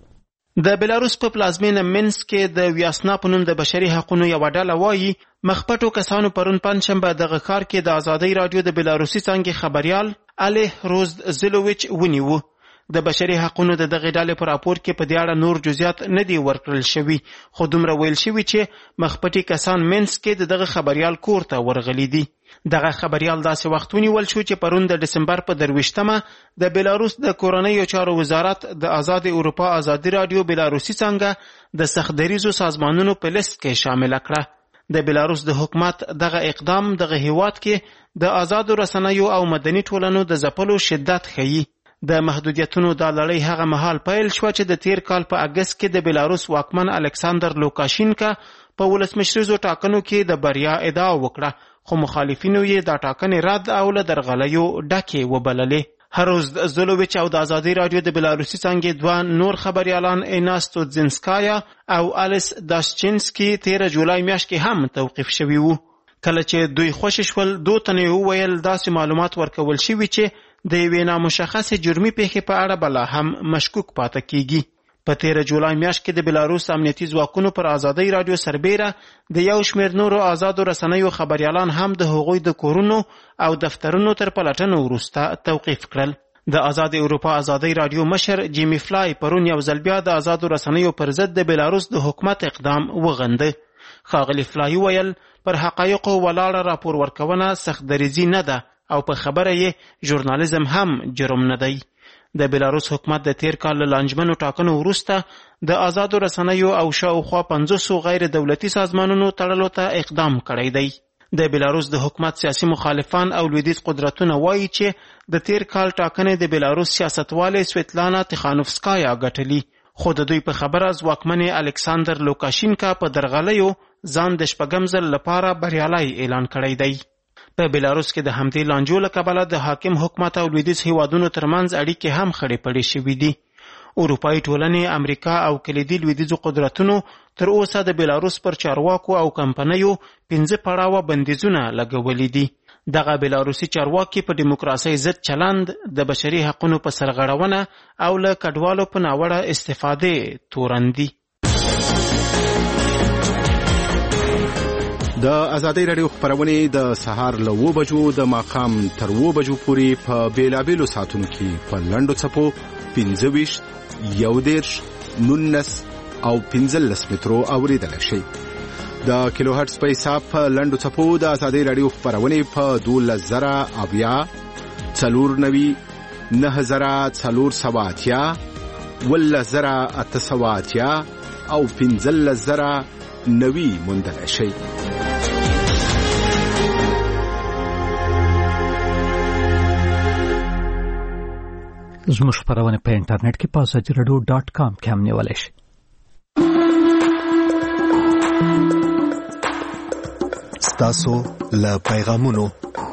د بلاروس په پلازمینه مینسک کې د ویاسنا په نوم د بشري حقوقو یو ډله وایي مخپټو کسانو پرون پنځشنبه دغه کار کې د ازادۍ رادیو د بلاروسي څنګه خبريال اله روز زلوویچ ونیو. د بشري حقوقو د دغه ډلې په راپور کې په دې اړه نور جزئیات نه دی ورکړل شوی، خو دومره ویل شوی چې مخپټي کسان مینسک کې دغه خبريال کور ته ورغلي دي. دغه خبريال داسې وخت ونیول شو چې پرون د دسمبر په درویشتمه د بلاروس د کورنیو چارو وزارت د آزاد اروپا آزادي رادیو بلاروسي څنګه د سختدریزو سازمانونو په لیست کې شامل کړه. د بلاروس د حکومت دغه اقدام دغه هیواد کې د آزاد رسنیو او مدني ټولنو د ځپلو شدت ښيي. د محدودیتونو د لړۍ هغه مهال پیل شو چې د تیر کال په اگست کې د بلاروس واکمن الکساندر لوکاشینکا په ولسمشریزو ټاکنو کې د بریا ادعا وکړه، خو مخالفینو یې دا ټاکنې رد او له درغلیو ډکې وبللې. هروز زلوویچ او د آزادۍ رادیو د بلاروسي څنګه دوه نور خبريالان ایناستو زینسکایا او الیس داشچینسکی تیر جولای میاشت کې هم توقیف شوي وو. کله چې دوی خوشی شول دوه تنه وویل داسې معلومات ورکول شوي چې د یوې نامشخصې جرمي پیښې په اړه بلا هم مشکوک پاتې کیږي. په تیر جولای میاشت کې د بلاروس امنیتي ځواکونو پر آزادۍ رادیو سربیره د یو شمېر نورو آزادو رسنیو خبريالان هم د هغوی د کورونو او دفترونو تر پلټنو وروسته توقیف کړل. د آزاد اروپا آزادۍ رادیو مشر جیمی فلای پرون یو ځل بیا د آزادو رسنیو پر ضد د بلاروس د حکومت اقدام وغنده. ښاغلي فلای ویل پر حقایقو ولاړه راپور ورکونه سختدریزي نه ده او په خبره یې ژورنالیزم هم جرم نه دی. د بلاروس حکومت د تیر کال له لانجمنو ټاکنو وروسته د آزادو رسنیو او شاوخوا پنځوسو غیر دولتي سازمانونو تړلو ته اقدام کړی دی. د بلاروس د حکومت سیاسي مخالفان او لویدیځ قدرتونه وایي چې د تیر کال ټاکنې د بلاروس سیاستواله سویتلانا تخانوفسکایا ګټلي، خو د دوی په خبره ځواکمن الکساندر لوکاشینکا په درغلیو ځان د شپږم ځل لپاره بریالی اعلان کړی دی. په بلاروس کې د همدې لانجو له کبله د حاکم حکومت او لویدیځ هیوادونو ترمنځ اړیکې هم خړې پړې شوې دي. اروپایي ټولنې، امریکا او کلیدي لویدیځو قدرتونو تر اوسه د بلاروس پر چارواکو او کمپنیو پنځه پړاوه بندیزونه لګولي دي. دغه بلاروسي چارواکي په دیموکراسۍ ضد چلند، د بشري حقوقو په سرغړونه او له کډوالو په ناوړه استفاده تورن دي. د آزادۍ رادیو خبرونه د سهار له اوه بجو د ماښام تر اوه بجو پورې په بیلابیلو ساعتونو کې په لنډو څپو پنځه ویشت، یو دېرش، نولس او پنځلس مترو اورېدلی شئ. د کیلو هرټز په حساب په لنډو څپو د آزادۍ رادیو خبرونه په دولس زره اویا، څلور نوي، نهه زره څلور سوه اتیا، اوولس زره اته سوه اتیا او پنځلس زره نوي موندلی شئ. زموږ خبرونه په انټرنیټ کې په آزادي رادیو ډاټ کام کې هم نیولی شئ. ستاسو له پیغامونو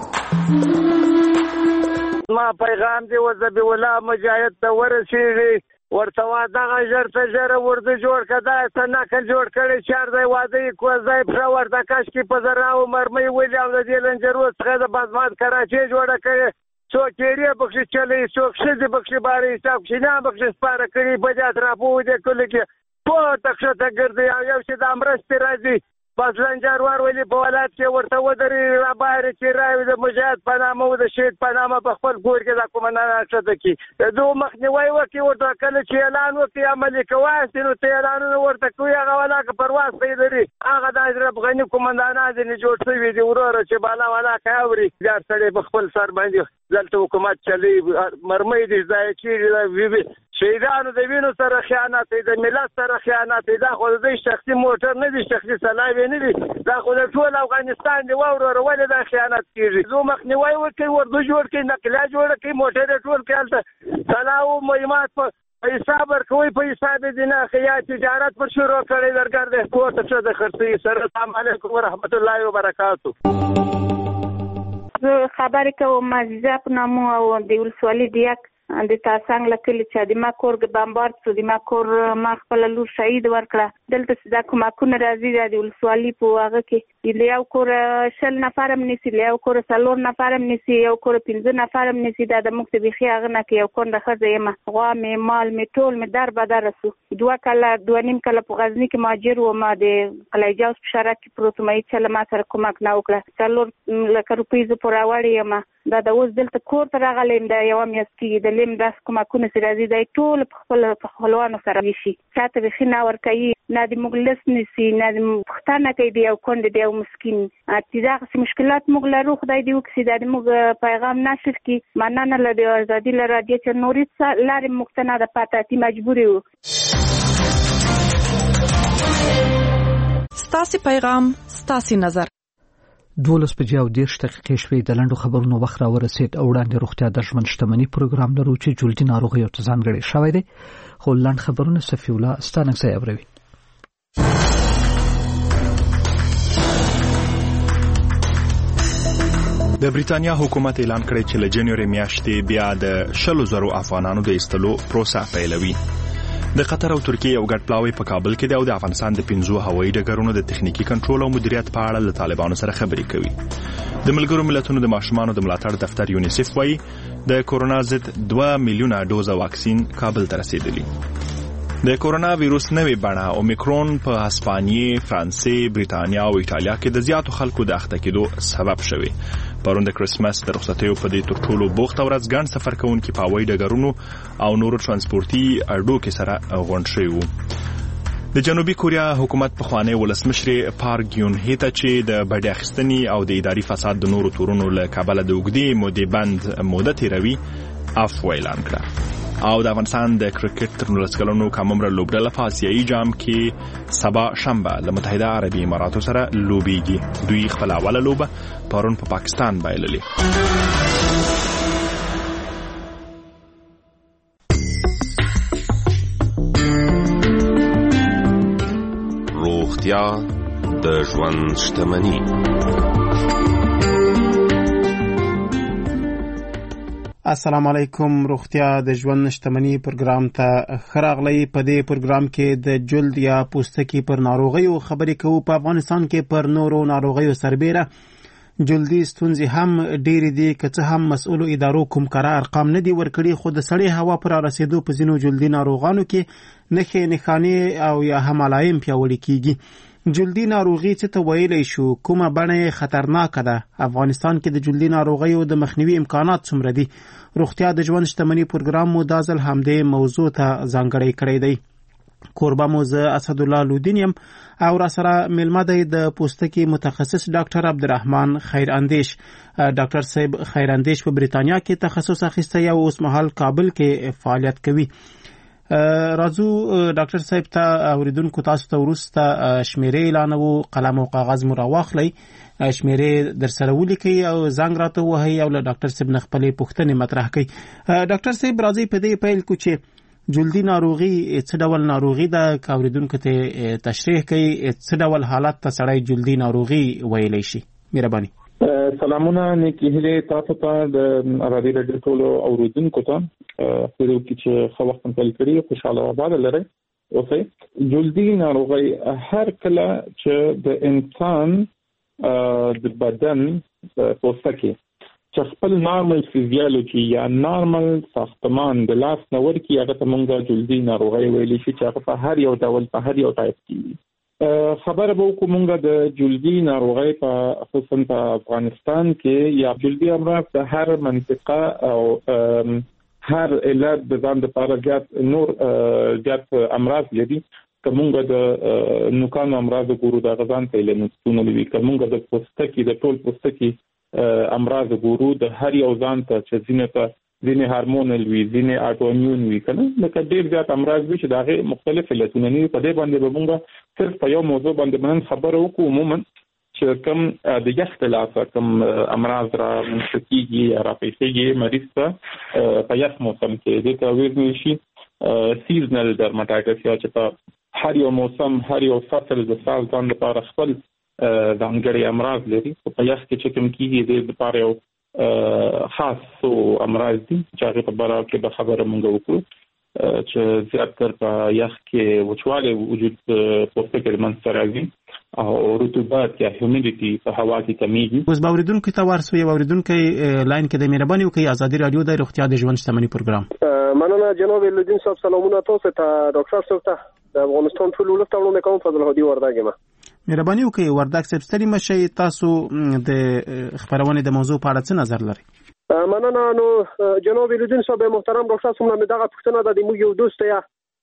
ما پیغام دی وزبی ولا مجاهد ته ورسیږي، ورته دغه ژر ته ژر ورده جوړ کړه ته نقل جوړ کړي چار ځای واده کو ځای پر ورته کاش کې په زرا او مرمۍ ویل او د دې لنجرو څخه د بازمات کراچي جوړه کړي څو کېری بخښ چلې څو خزي بخښ باري حساب شینه بخښ سپاره کړي بجات راپو دې کله کې په تخشه ته ګرځي او یو چې د امرست راځي بس لنجر ور ویلي په ولایت کې ورته ودري را بهر چې راوي د مجاهد په نامه او د شهید په نامه په خپل ګور کې د کومندان شته کې دوه مخنیوي وکي ورته کله چې اعلان وکي عملي کوي نو ته اعلان ورته کوي هغه ولا که پرواز پیلري هغه د اشرف غنی کومندانان دې جوړ شوی دی ورور چې بالا ولا کوي ځار سره په خپل سر باندې دلته حکومت چلی مرمۍ دې ځای چې شهیدانو د وینو سره خیانت دی، د ملت سره خیانت دی. دا خو د شخصي موټر نه دی، شخصي سلاوي نه دی، دا خو د ټول افغانستان دی. وروره ولې دا خیانت کیږي؟ زه مخنیوي وکړي، ورته جوړ کړي، نقلیه جوړ کړي، موټر ټول کړي، هلته سلاو مهمات په حساب ورکوي، په حساب دي نه خیا تجارت پر شروع کړي درګر د کوټ څخه د خرڅي سره. السلام علیکم ورحمت الله وبرکاتو. زه خبرې کوم معززه په نامو او د ولسوالۍ د یک د تاسنګ لکلی چې د ما کور بمبارد شو، د ما کور ما خپل لور شهید ورکړه. دلته دا کومکونه راځي د ولسوالۍ په هغه کې یو کور شل نفر هم نسی یو کور څلور نفر هم نسی یو کور پنځه نفر هم نسی دا د موږ بيخي هغه نه کې یو کونډه ښځه یم غوا مې مال مې ټول مې در بدر رسو دوه کله دوه نیم کله په غزنی کې ماجر و ما د قلعه‌جاوز په شارع کې پروت مې چې ما سره کومک نه وکړه څلور لکه روپۍ زه پور راوړې یم دا د اوس دلته کور ته راغلم د یو میاشت کې د لیم داس کومکونه سره راځي د ټول په خپل په خپلوانو سره وشي چاته بيخي نه ور کوي نه د مغلس نسی نه د پښتانه کوي دی او کونډه دی او مسكين اتیزاغه مشکلات موږ لرو خدای دې وکړي د موږ پیغام نشر کی مننه لري ازادي لري چې نوري لارې مقتنع د پاتاتي مجبور یو ستاسو پیغام ستاسو نظر دولس بجې او دېرش دقیقې شوې د لنډو خبرونو وخت را ورسېد او وړاندې روغتیا د ژوند شتمنۍ پروګرام لرو چې جلدي ناروغیو ته ځانګړی شوی دی خو لنډ خبرونه صفي الله ستانکسه اوري د بریتانیا حکومت اعلان کړی چې له جنوري میاشتې بیا د شلو زرو افغانانو د ایستلو پروسه پیلوي د قطر او ترکیه یو ګډ پلاوی په کابل کې دی او د افغانستان د پنځو هوایي ډګرونو د تخنیکی کنټرول او مدیریت په اړه له طالبانو سره خبرې کوي د ملګرو ملتونو د ماشومانو د ملاتړ دفتر یونیسف وايي د کورونا ضد دوه میلیونه ډوزه واکسین کابل ته رسیدلی د کورونا وایروس نوې بڼه اومیکرون په هسپانیې، فرانسې، بریتانیا او ایټالیا کې د زیاتو خلکو د اخته کېدو سبب شوی. پرون د کرسمس د رخصتیو په دې تر ټولو بوخته ورځ ګڼ سفر کوونکي په هوایي ډګرونو او نورو ترانسپورتي اډو کې سره غونډ شوي وو. د جنوبي کوریا حکومت پخوانی ولسمشر پارک ګیون هی ته چې د بډې اخیستنې او د اداري فساد د نورو تورونو له کبله د اوږدې مودې بند موده تیروي عفو اعلان کړه. او د افغانستان د کرکټ تر نولس کلنو کممره لوبډله په آسیایي جام کې سبا شنبه له متحده عربي اماراتو سره لوبېږي. دوی خپل اوله لوبه پرون په پا پاکستان بایللې. روغتیا د ژوند شتمني. السلام علیکم. روغتیا د ژوند شتمنۍ پروګرام ته خراغلی. په دې پروګرام کې د جلد یا پوستکي پر ناروغیو خبرې کوو. په افغانستان کې پر نورو ناروغیو سربېره جلدي ستونزې هم ډېرې دي که څه هم مسؤلو ادارو کوم کره ارقام نه دي ورکړي خو د سړې هوا پر رسیدو په ځینو جلدي ناروغانو کې نښې نښانې او یا هم علایم پیاوړي کیږي. جلدي ناروغي څه ته ویلی شو؟ کومه بڼه یې خطرناکه ده؟ افغانستان کې د جلدي ناروغیو د مخنیوي امکانات څومره دي؟ روغتیا د ژوند شتمنۍ پروګرام مو دا ځل همدې موضوع ته ځانګړی کړی دی. کوربه مو زه اسدالله لودین یم او را سره میلمه دی د پوستکي متخصص ډاکټر عبدالرحمن خیراندیش. ډاکټر صاحب خیراندیش په بریتانیا کې تخصص اخیستی او اوس مهال کابل کې فعالیت کوي. راځو ډاکټر صاحب ته اوریدونکو تاسو ته وروسته شمیرې اعلانوو. قلم او کاغذ مو راواخلئ، شمیرې در سره ولیکئ او زنګ راته ووهئ او له ډاکټر صاحب نه خپلې پوښتنې مطرح کړئ. ډاکټر صاحب راځئ په دې پیل کو چې جلدي ناروغي څه ډول ناروغي ده؟ که اوریدونکو ته تشریح کوي څه ډول حالت ته سړی جلدي ناروغي ویلی شي؟ مهرباني. سلامونه، نیکې هیلې تاسو ته د ازادي راډیو ټولو اوریدونکو ته. خو دې چې ښه وخت پیل کړي، خوشاله او آباد لرئ اوسئ. جلدي ناروغي هر کله چې د انسان د بدن پوستکي چې خپل نارمل فیزیولوژي یا نارمل ساختمان د لاس نه ورکړي هغه ته موږ جلدي ناروغي ویلی شي چې هغه په هر یو ډول په هر یو ټایپ کې خبره به وکړو. موږ د جلدي ناروغۍ په خصوصا په افغانستان کې یا جلدي امراض د هر منطقه او هر علت د ځان لپاره زیات نور زیات امراض لري. که موږ د نوکانو امراض ګورو د غزان ته لنستونه لري، که موږ د پوستکي د ټول پوستکي امراض ګورو د هر یو ځان ته چې ځینې ته ځینې هارمونل وي، ځینې اټومیون وي، کنه لکه ډېر زیات امراض وي چې د هغې مختلف علتونه نه وي. په دې باندې به موږ صرف په یو موضوع باندې نن خبره وکړو عموما چې کوم د یخ له لاسه کوم امراض را منځته کېږي یا راپېښېږي مریض ته په یخ موسم کې دې ته ویل شي سیزنل ډرماټایټس، یا چې په هر یو موسم هر یو فصل د سال ځان لپاره خپل ځانګړي امراض لري. په یخ کې چې کوم کېږي د لپاره یو خاص امراض دي چې هغې په باره کې به خبره مونږ وکړو. چې زیات تر په یخ کې وچوالی وجود پوسټ کې منځته راځي او رطوبت یا هیومیډیټي په هوا کې کمیږي. اوس باوریدونکو ته ورسو یو اوریدونکو لاین کې د مهرباني وکړئ ازادي رادیو د روغتیا د ژوند شتمنۍ پروګرام. مننه جناب لودین صاحب، سلامونه تاسو ته، ډاکټر صاحب ته د افغانستان ټول ولس ته وړاندې کوم. فضل هادي وردګ یم. مهرباني وکړئ وردګ صاحب ستړي مشئ، تاسو د خبرونه د موضوع په اړه څه نظر لرئ؟ مننه. نو جناب لودین صاحب محترم ډاکټر صاحب، موږ دغه پوښتنه د موږ یو دوست یا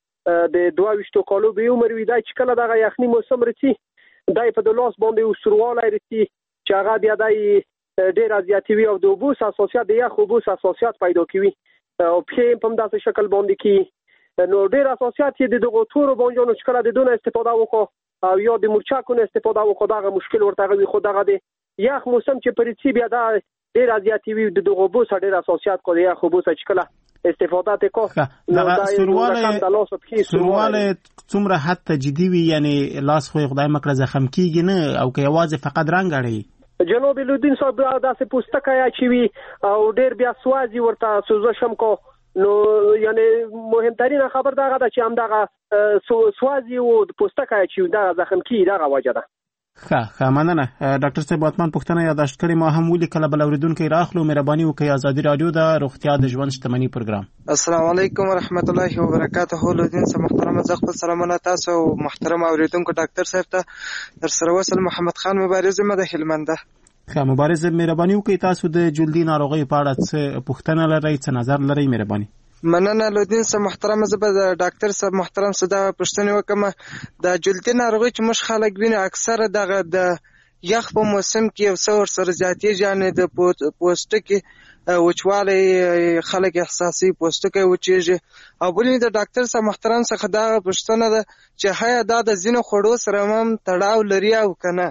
د دوه ویشتو کالو به عمر وي دا چې کله دغه یخني موسم رسي دای په د لاس باندې وسرواله رسي چې هغه بیا دای ډیر زیاتوي او د اوبو حساسیت د یخ اوبو حساسیت پیدا کوي او په په داسې شکل باندې کی نو ډیر حساسیت د دغه تورو باندې نو چې کله د دونه استفاده وکړو او یا د مرچکونو استفاده وکړو دغه مشکل ورته وي. خو دغه د یخ موسم چې پرېڅي بیا دا ډیر زیاتوي د دغه اوبو سره ډیر حساسیت کوي یخ اوبو چې کله استفاده وکړو نو دا سرواله سرواله څومره حتی جدي وي، یعنی لاس خو خدای مکړه زخم کیږي نه او که یوازې فقط رنګ اړي. جناب لودین صاحب داسې پوستکه یا چی وي او ډیر بیا سوازي ورته سوزشم کو نو یعنی مهمترین خبر دغه ده چې هم دغه سوازي او پوستکه چی دا زخم کی دغه وجه ده. ښه ښه مننه ډاکټر صاحب. واتمان پوښتنه یاداشت کړې ما هم ولي کله بل اوریدونکو راخلو. مهرباني وکړئ ازادي رادیو د روغتیا د ژوند شتمنۍ پروګرام. السلام علیکم ورحمت الله وبرکاته. لودین صاحب محترم زه خپل سلامونه تاسو محترم اوریدونکو ډاکټر صاحب ته در سره وصل. محمد خان مبارز مده هلمند. ښه مبارز مهرباني وکړئ تاسو د جلدي ناروغۍ په اړه څه پوښتنه لرئ، څه نظر لرئ؟ مهرباني. مننه لودین صاحب محترم. زه به د ډاکټر صاحب محترم صدا پوښتنه وکم. د جلدي ناروغي چې مش خلک ویني اکثره دغه د یخ په موسم کې یو څور سره زیاتې جانې د پوسټ کې وچوالی خلک احساسي پوسټ کې وچېږي او بلې د ډاکټر صاحب محترم څخه دا پوښتنه ده چې هيا دا د ځینو خوړو سره هم تړاو لري او کنه.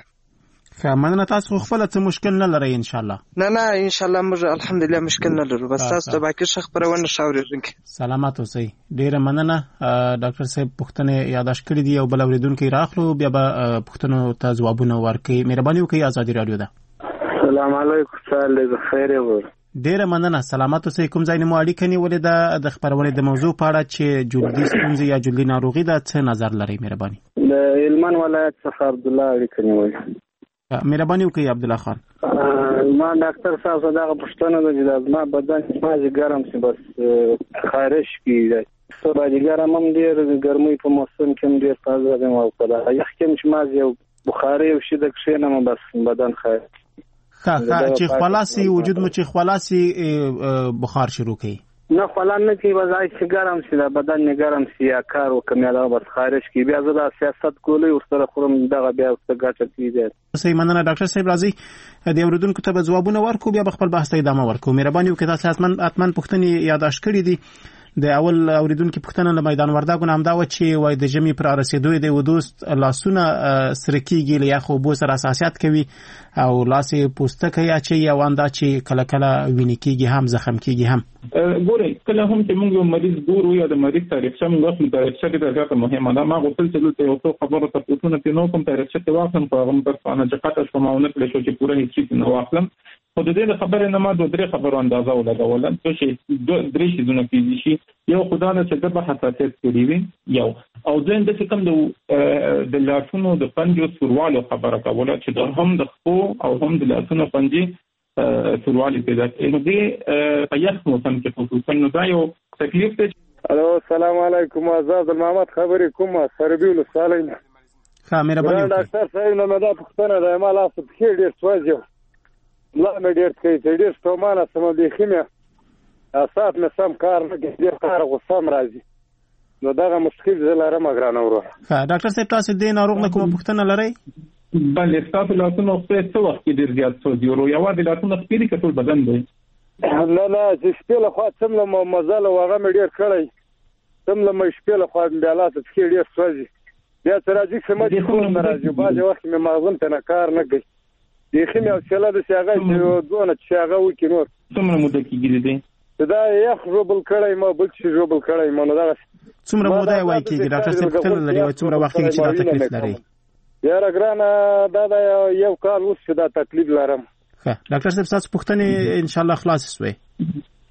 ښه مننه. تاسو خپل څه مشکل نه لرئ؟ ان شاء الله نه نه ان شاء الله موږ الحمدلله مشکل نه لرو. بس تاسو د باقي شخ پرونه شاورېږئ. سلامات اوسئ. ډیره مننه ډاکټر صاحب. پوښتنه یاداشت کړې دي او بل اوریدونکو راخلو بیا به پوښتنو ته ځوابونه ورکړي. مهرباني وکړئ ازادي رادیو ده. السلام علیکم. سلام خیر ور. ډیره مننه. سلامات اوسئ. کوم ځای مو اړیکه نیولې ده د خبرونه د موضوع په اړه چې جلدي ستونزې یا جلدي ناروغي ده څه نظر لرئ؟ مهرباني. د هلمند ولایت څخه عبد الله اړیکه نیولې. مهرباني وکړئ عبد الله خان. ما ډاکټر صاحب دغه پوښتنه ده چې ما بدن مازی ګرم شي بس خارش کیږي. صبح دې ګرم هم ډیر ګرمي په موسم کې هم ډیر تازه دی او په یخ کې مش مازی بخاري او شي د کښینه بس بدن خارش. ښه ښه چې خلاصي وجود مو چې خلاصي بخار شروع کوي نه خلان نه کی وځي چې ګرم شي د بدن نه ګرم شي یا کار وکمیاله بس خارج کی بیا زدا سیاست کولی ورسره خورم دغه بیا څه ګټه کیږي. صحیح مننه ډاکټر صاحب. راځي د اوریدونکو ته ځوابونه ورکو بیا خپل بحث ته ادامه ورکو. مهرباني وکړئ تاسو اتمن اتمن پوښتنې یاداشت کړې دي. د اول اوریدونکو پوښتنه له میدان وردګو هم دا و چې وای د جمی پر رسیدوی د ودوست لاسونه سره کیږي له یخو بو سره حساسیت کوي او لاسې پوستکه یا چې یا واندا چې کله کله ویني کیږي هم زخم کیږي هم. ګورئ کله هم چې موږ مریض ګورو یا د مریض تاریخچه موږ هم تاریخچه کې درجه مهمه ده. ما غوښتل چې ته یو څه خبره تاسو ته نو کوم تاریخچه ته واخلم په هغه متفانه چې قطع شومونه کله چې پوره هیڅ نه واخلم. خو د دې خبرې نه ما دوه درې خبرو اندازه ولګوله چې درې شیزونه کیږي شي. یو خدای چې د حساسیت کړی وي یو او ځین د کوم د د لاسونو د پنجو سروالو خبره کوله چې د هم د خو او هم د لاسونو پنجي سروالي پیدا کوي. نو دې په یخ موسم کې خصوصا نو دا یو تکلیف دی. الو السلام علیکم. آزاد محمد خبرې کوم سربیل صالح. ښه مهرباني ډاکټر صاحب نو دا پوښتنه ده ما لاس په کې ډیر سوځي لا مې ډیر کې ډیر ستومانه سم دي خمه اساس مې سم کار نه کوي کار غوسم راځي نو دا مشکل زلاره مګرانه ورو. ښه ډاکټر صاحب تاسو د ناروغ نه کوم پوښتنه لرئ؟ بلې تاسو لاسونه په څه وخت کې ډیر زیات سوځي او یو د لاسونو سپیری کټول بدن دی؟ نه نه چې سپیله خو څمله مو مزل وغه مې ډیر کړی څمله مې سپیله خو بیا لاس کې ډیر سوځي بیا تر راځي چې مې خو نه راځي باز وخت مې ماغون ته نه کار نه کوي. د خمه او چلا د شاغه چې دونه شاغه وکي نور څومره مده کېږي دي دا یخ روبل کړای ما بل شي روبل کړای ما نو دا څومره مده وای کېږي ډاکټر صاحب څه لري څومره وخت کې چې دا تکلیف لري؟ یاره ګرانه دا دا یو کال اوس دا تکلیف لرم. ښه ډاکټر صاحب تاسو پوښتنه ان شاء الله خلاص شوي.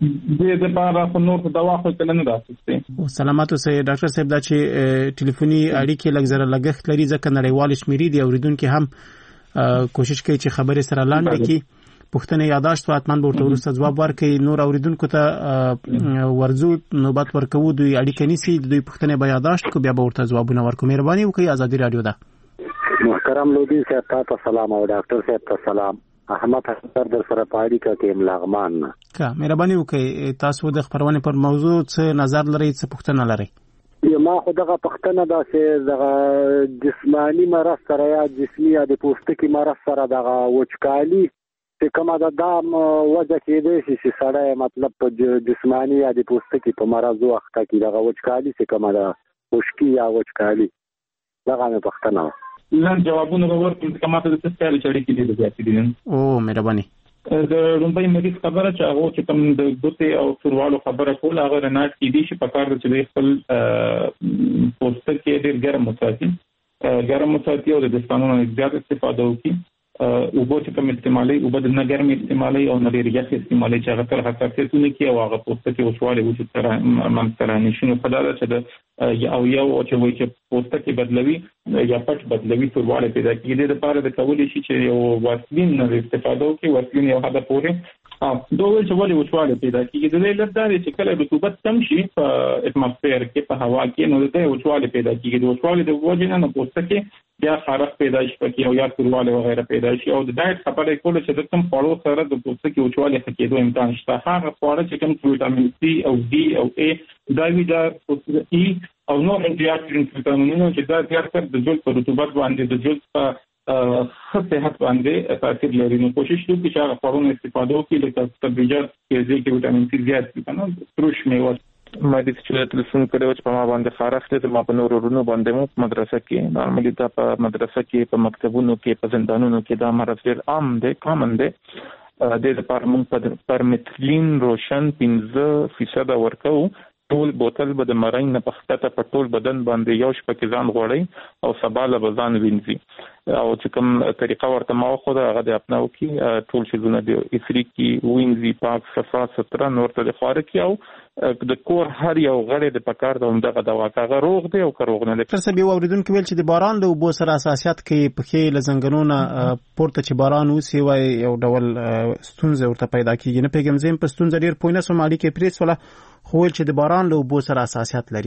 دې د بار په نور دوا خو کله نه راځي. سلامات اوسئ ډاکټر صاحب. دا چې ټلیفوني اړیکې لږ زره لګښت لري ځکه نړیوال شمیرې دي اوریدونکو هم کوشش کوي چې خبرې سره لاندې کړي. پښتنه یاداشت واتمن به ورته ورسته جواب ورکړي. نور اوریدونکو ته ورزو نوبت ورکوو دوی اړیکه نیسي دوی پښتنه به یاداشت کو بیا به ورته جوابونه ورکو. مهرباني وکړئ. ازادي رادیو ده. محترم لودي صاحب ته سلام او ډاکټر صاحب ته سلام. احمد حسن در سره پاړی کې ملغمان نه کا مهرباني وکړئ. تاسو د خبرونه پر موضوع څه نظر لرئ څه پښتنه لرئ؟ ما خو دغه پښتنه دا چې دغه جسمانی مرض سره یا جسمي یا د پوستکي مرض سره دغه وچکالي چې کومه د دام وجه کېدای شي چې سړی مطلب په جسمانی یا د پوستکي په مرض وخت کې دغه وچکالي چې کومه د خشکي یا وچکالي دغه مې پښتنه لن جوابونه ورکړم چې کومه د څه ستاره چړې کې دي زیاتې دي. او مهرباني. د لومبای مریض خبره چې هغه چې کوم د ګوتې او سروالو خبره کول هغه نه کېدی شي په کار د چې خپل پوستکي ډېر ګرم وساتي ګرم وساتي او د دستانونو زیات استفاده وکړي. او بو چې کوم استعمالي او بد نه ګرمي استعمالي او نه ډېر یخ استعمالي چې هغه تر حساسیتونه کې او هغه پوستکي وسواله وجود سره منځته نشي په دا چې د او یو چې وایي چې پوستکي بدلوي یا پټ بدلوي سرواله پیدا کیږي. د لپاره د کولې شي چې یو واسلین نه استفاده وکړي. واسلین یو هدا پورې دوه چې ولې وسواله پیدا کیږي د دې لپاره چې کله رطوبت کم شي په اتموسفیر کې په هوا کې نو د وسواله پیدا کیږي. د وسواله د وجه نه پوستکي یا خارق پیدا شي پکې او یا سرواله وغیرہ پیدا شي. او د ډایټ خبرې کول چې د کوم خوړو سره د پوستکي وچواله کېدو امکان شته. هغه خواړه چې کوم ویټامین سی او ډي او اي دا وی دا پوستکي او نو انټي اکسیډنټ ویټامینونه چې دا زیات کړ د جلد پر رطوبت باندې د جلد په صحت باندې تاثیر لري. نو کوشش وکړئ چې هغه خوړو استفاده وکړئ لکه سبزیجات کې ویټامین سی زیات وي کنه ترش میوه. مې د چې تلفون کړو چې په ما باندې خارخ ته ما په نورو ورونو باندې مو مدرسه کې نارملي دا په مدرسه کې په مکتبونو کې په زندانونو کې دا مرض ډېر عام دی کامن دی. د دې په پرمتلین روشن پنځه فیصد ورکو. ټول بوتل به د مرین نه پخته په ټول بدن باندې یو شپه کې ځان غوړی او سبا له بزان وینځي. او چې کوم طریقه ورته ما خو دا غو د خپلو کې ټول شیزونه د افریقي وینځي پاک صفا ستره نور ته د خارقي او د کور هر یو غړي د پکار د همدغه دوا کاغه روغ دی او کروغ نه. تر څه به اوریدونکو ویل چې د باران له وبو سره اساسيات کې په کې لزنګنونه پورته چې باران وسی وای یو ډول ستونزه ورته پیدا کیږي. نه پیګم زم په ستونزه ډیر پوینه سومالي کې پریس ولا خو چې د باران له وبو سره اساسيات لري.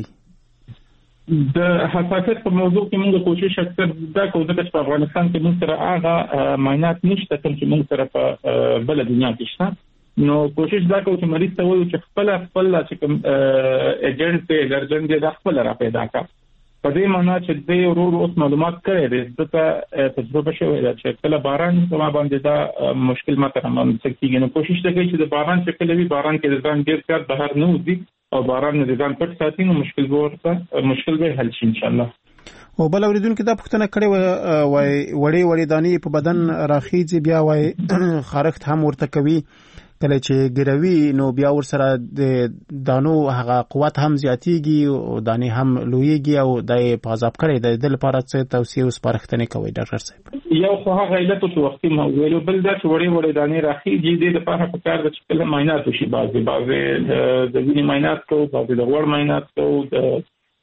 د حساسیت په موضوع کې موږ کوشش اکثر دا کوو چې په افغانستان کې موږ سره هغه معاینات نشته چې موږ سره په بل دنیا کې شته. نو کوشش دا کوو چې مریض ته وایو چې خپل خپل چې کوم ایجنټ ته ګرځن دي د خپل را پیدا کا. په دې معنی چې د ورور اوس معلومات کړي دي ته تجربه شوی دا چې کله باران په باندې دا مشکل ماته هم سکتيږي. نو کوشش دا کوي چې د باران چې کله وي باران کې ځان ډیر کار بهر نه وځي او باران نه ځان پټ ساتي نو مشکل ورته مشکل به حل شي ان شاء الله. او بل اوریدونکو دا پوښتنه کړې وای وړي وړي دانی په بدن راخیږي بیا وای خارښت هم ورته کوي کله چې ګروي نو بیا ور سره د دانو هغه قوت هم زیاتیږي او دانی هم لویږي او د پازاب کړي د دل لپاره څه توصيه او سپارښتنه کوي ډاکټر صاحب؟ یو خو هغه علت او وختي مو ویلو بل دا چې وړي وړي دانی راخیږي د لپاره په کار د خپل معاینات وشي بعضي بعضي د وینې معاینات کوو بعضي د غوړ معاینات کوو د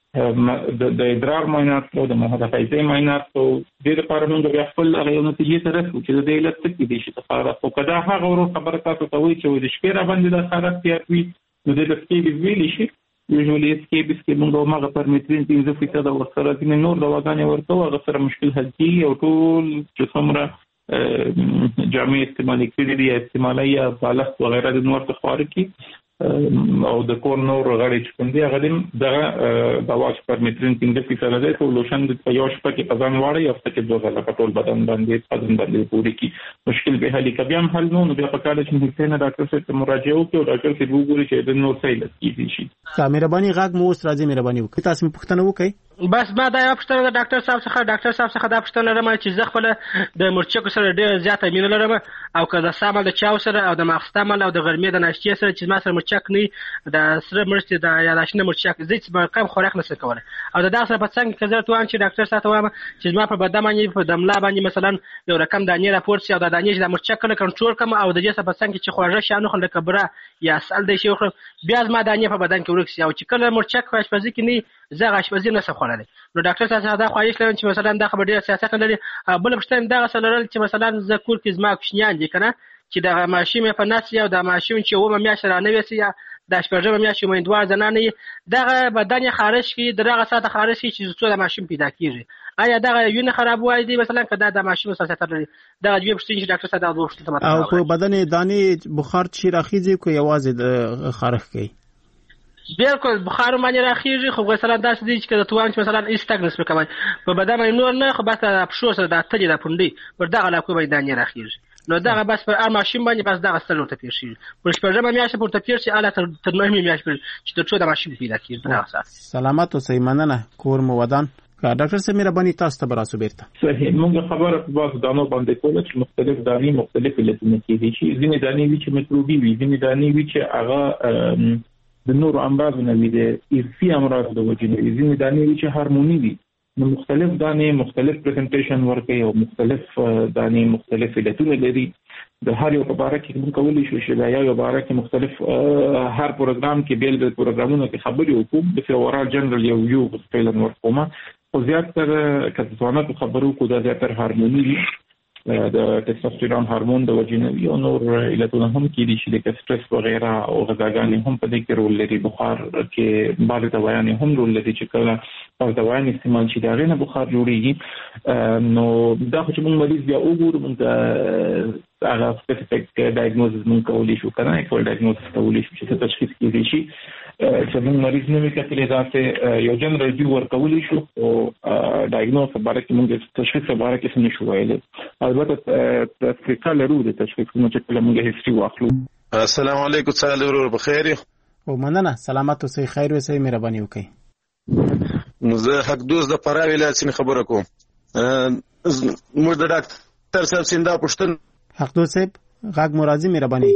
د ادرار معاینات کوو د محافظه معاینات کوو. د لپاره موږ بیا خپل هغه نتیجې سره چې د علت څه دي چې تفاعل او کدا هغه ورو خبره تاسو ته وایي چې د شپې را باندې د خارق تیاروي نو د لکې ویل شي یوزولي اسکیپ اسکیپ موږ هغه پرمیټرین پنځه فیصد ورسره د نور دواګانې ورته هغه سره مشکل حل کیږي او ټول چې څومره جامع استعمالي کړي دي استعمالي یا بالښت وغیرہ د نور څخه خارقي او د کور نور غړي چې کوم دي هغه د دوا چې پرمیټرین پنځه فیصد ده ټول لوشن د یو شپه کې پزان واړي او څه کې دوه غلا ټول بدن باندې پزان باندې پوری کی مشکل به حل کبي هم حل نو بیا په کال چې هیڅ نه ډاکټر سره مراجعه وکړي او ډاکټر سره وګوري چې د نور څه علت کیږي شي. مهرباني غاګ مو اوس راځي مهرباني وکړئ تاسو پوښتنه وکړئ. بس ما دا یو پوښتنه د ډاکټر صاحب څخه ډاکټر صاحب څخه دا پوښتنه لرم چې زه خپل د مرچکو سره ډېر زیاته مینه لرم او که د سامل د چاو سره او د ماخستامل او د غرمې د ناشتې سره چې ما سره مرچک نه د سره مرچ د یا داشنه مرچک زه چې کم خوراک نشم کولای او د دا سره په څنګه کې زه توان چې ډاکټر صاحب وایم چې ما په بدن باندې په دملا باندې مثلا یو رقم دانې راپورت شي او د دانې د مرچک کله کنټرول کم او د دې سره په څنګه چې خوړه شانو خل کبره یا سال د شي خو بیا ما دانې په بدن کې ورکسي او چې کله مرچک په اشپزي کې نه زه غاشپزي نه سم خورل نو ډاکټر صاحب دا خواهش لرم چې مثلا دا خبر ډیر سیاست لري بل پښتن دا سره چې مثلا ز کور کې زما کوشنیان دي کنه چې د ماشوم په ناس یا د ماشوم چې و مې میاشت رانه وسی یا د شپږم میاشت مې دوه زنانه دغه بدن خارج کی دغه ساته خارج کی چې څو د ماشوم پیدا کیږي آیا دغه یو نه خراب وای دی مثلا کدا د ماشوم سره لري دغه دوی پښتون چې ډاکټر صاحب دا دوه او په بدن دانې بخار چې راخیږي کو یوازې د خارج کوي بالکل بخار باندې راخیږي خو مثلا داسې دي چې د توان چې مثلا ایستګنس وکوي په بدن باندې نور نه خو بس د پښو سره د تلې د پوندې پر دغه علاقه باندې دانې راخیږي نو دغه بس پر ماشوم باندې بس دغه ستلو ته پیښي پر شپږم میاشت پر ته پیښي اله تر نهمه میاشت چې د څو د ماشوم پیدا کیږي سلامات اوسئ مننه کور مو ودان ډاکټر صاحب مهرباني تاسو ته براسو بیرته صحیح موږ خبره په باب دانو باندې کوله چې مختلف دانی مختلف علتونه کېږي چې ځینې دانی وی چې میکروبي وي ځینې دانی وی چې هغه د نور امراض نه وي د ارثي امراض د وجې نه وي ځینې دانی وی چې هارموني وي نو مختلف دانی مختلف پریزنټیشن ورکوي او مختلف دانی مختلف علتونه لري د هر یو په اړه کې موږ کولی شو چې دا یو په اړه کې مختلف هر پروګرام کې بیل د پروګرامونو کې خبرې وکړو د فورال جنرال یو یو فعلا ورکومه خو زیاتره کله ځوانانو خبرو کو د زیاتره هارموني وي د ټستوستيرون هورمون د وجې نه وي او نور علتونه هم کېدي چې د سټرس وغیرہ او غذاګانې هم په دې کې رول لري بخار کې بعض دوايانې هم رول لري چې کله او دوايانې استعمال شي دا غینه بخار جوړیږي نو دا چې موږ مریض بیا وګورو موږ هغه سپیسیفیک ډایګنوزس موږ کولی شو کنه اکول ډایګنوزس کولی شو چې تشخیص کیږي شي چې موږ مریض نه وکړي دا چې یو جنرال ریویو ورکولی شو او ډایګنوز په اړه کې موږ تشخیص په اړه کې څه نشو ویلای البته تفریقه لرو د تشخیص نو چې کله موږ هیستوري واخلو السلام علیکم تعالی ورور بخیر او مننه سلامات اوسئ خیر اوسئ مهرباني وکړئ نو زه حق دوز د فرا ولایت څخه خبره کوم موږ د ډاکټر صاحب سیندا پښتون حق دوز صاحب غاګ مرادي مهرباني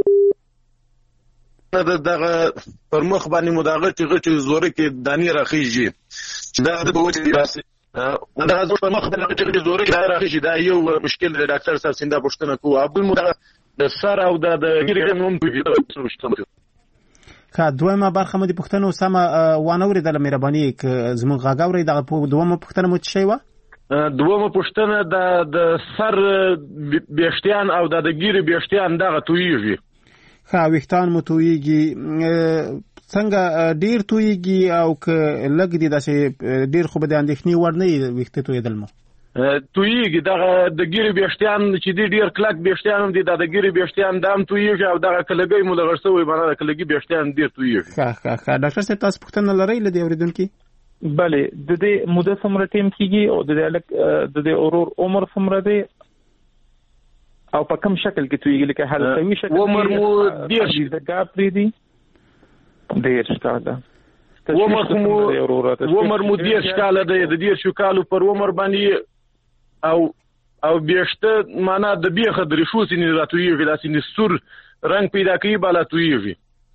د دغه پر مخ باندې مداغه چې غټي زوره کې دانی راخیږي چې دا د بوتي راسي دا د پر مخ باندې چې زوره کې راخیږي دا یو مشکل د ډاکټر صاحب سیندا پښتنه کو ابل مداغه د سر او د ګیرې نوم په دې مشکل کا دویمه برخه مې پښتنو سم وانوري د مهرباني ک زمون غاګوري د دویمه پښتنه مو شي وا دویمه پښتنه د د سر بیشتیان او د ګیرې بیشتیان دغه تویږي ها وختان مو تویږي څنګه ډیر تویږي او ک لګ دي د ډیر خو به اندېښنې ورنه وخت تویدل مو تویږي دغه د ګیرې بیشتیان چې دی ډیر کلک بیشتیان هم دي د ګیرې بیشتیان دام تویږي او دغه کلګي مو دغه څوی باندې د کلګي بیشتیان ډیر تویږي ها ها ها ډاکټر صاحب تاسو پوښتنه لرئ لدی اوریدونکو بله د دې موده څومره ټیم کیږي او د دې د دې اورور عمر څومره دی او په کوم شکل کې تویږي لکه حلقوي شکل عمر مو ډیر شي د ګاپ لري ډیر ستاده عمر مو عمر مو ډیر شکاله دی د ډیر شو کالو پر عمر باندې او او بیشته معنا د بیخه درې شو سینې راتویږي لاسینې سور رنگ پیدا کوي بالا تویږي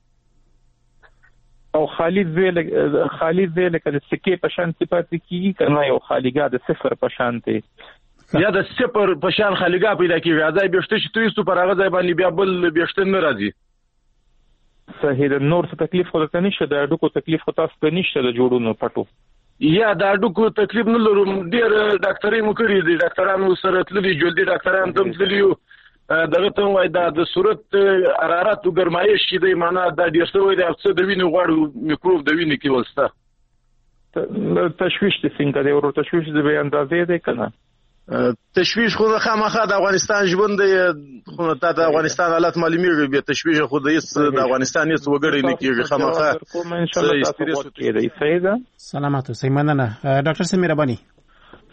او خالي زیل خالي زیل کله سکه په شان صفات کیږي کنه یو خالیګا د صفر په شان ته یا د صفر په شان خالیګا پیدا کیږي ځای بیشته چې تویستو پر هغه ځای باندې بیا بل بیشته نه راځي صحیح د نور څه تکلیف خو ته نشته د اډوکو تکلیف خو تاسو ته نشته د جوړونو پټو یا د اډوکو تکلیف نه لرم ډیر ډاکټرې مو کړی دي ډاکټرانو سره تللي جلدي ډاکټران تم تللیو دغه ته وای د صورت حرارت او ګرمایش چې دی معنا د ډیر څه دی څه د وینې غوړ میکروب د وینې کې ولسته تشویش د څنګه دی ورو تشویش د به اندازې دی کنه تشویش خو خامخا د افغانستان ژوند دی خو د افغانستان حالت معلومیږي به تشویش خو د هیڅ د افغانستان هیڅ وګړي نه کیږي خامخا کوم ان شاء الله تاسو کې دی صحیح ده سلامات اوسئ مننه ډاکټر صاحب مهرباني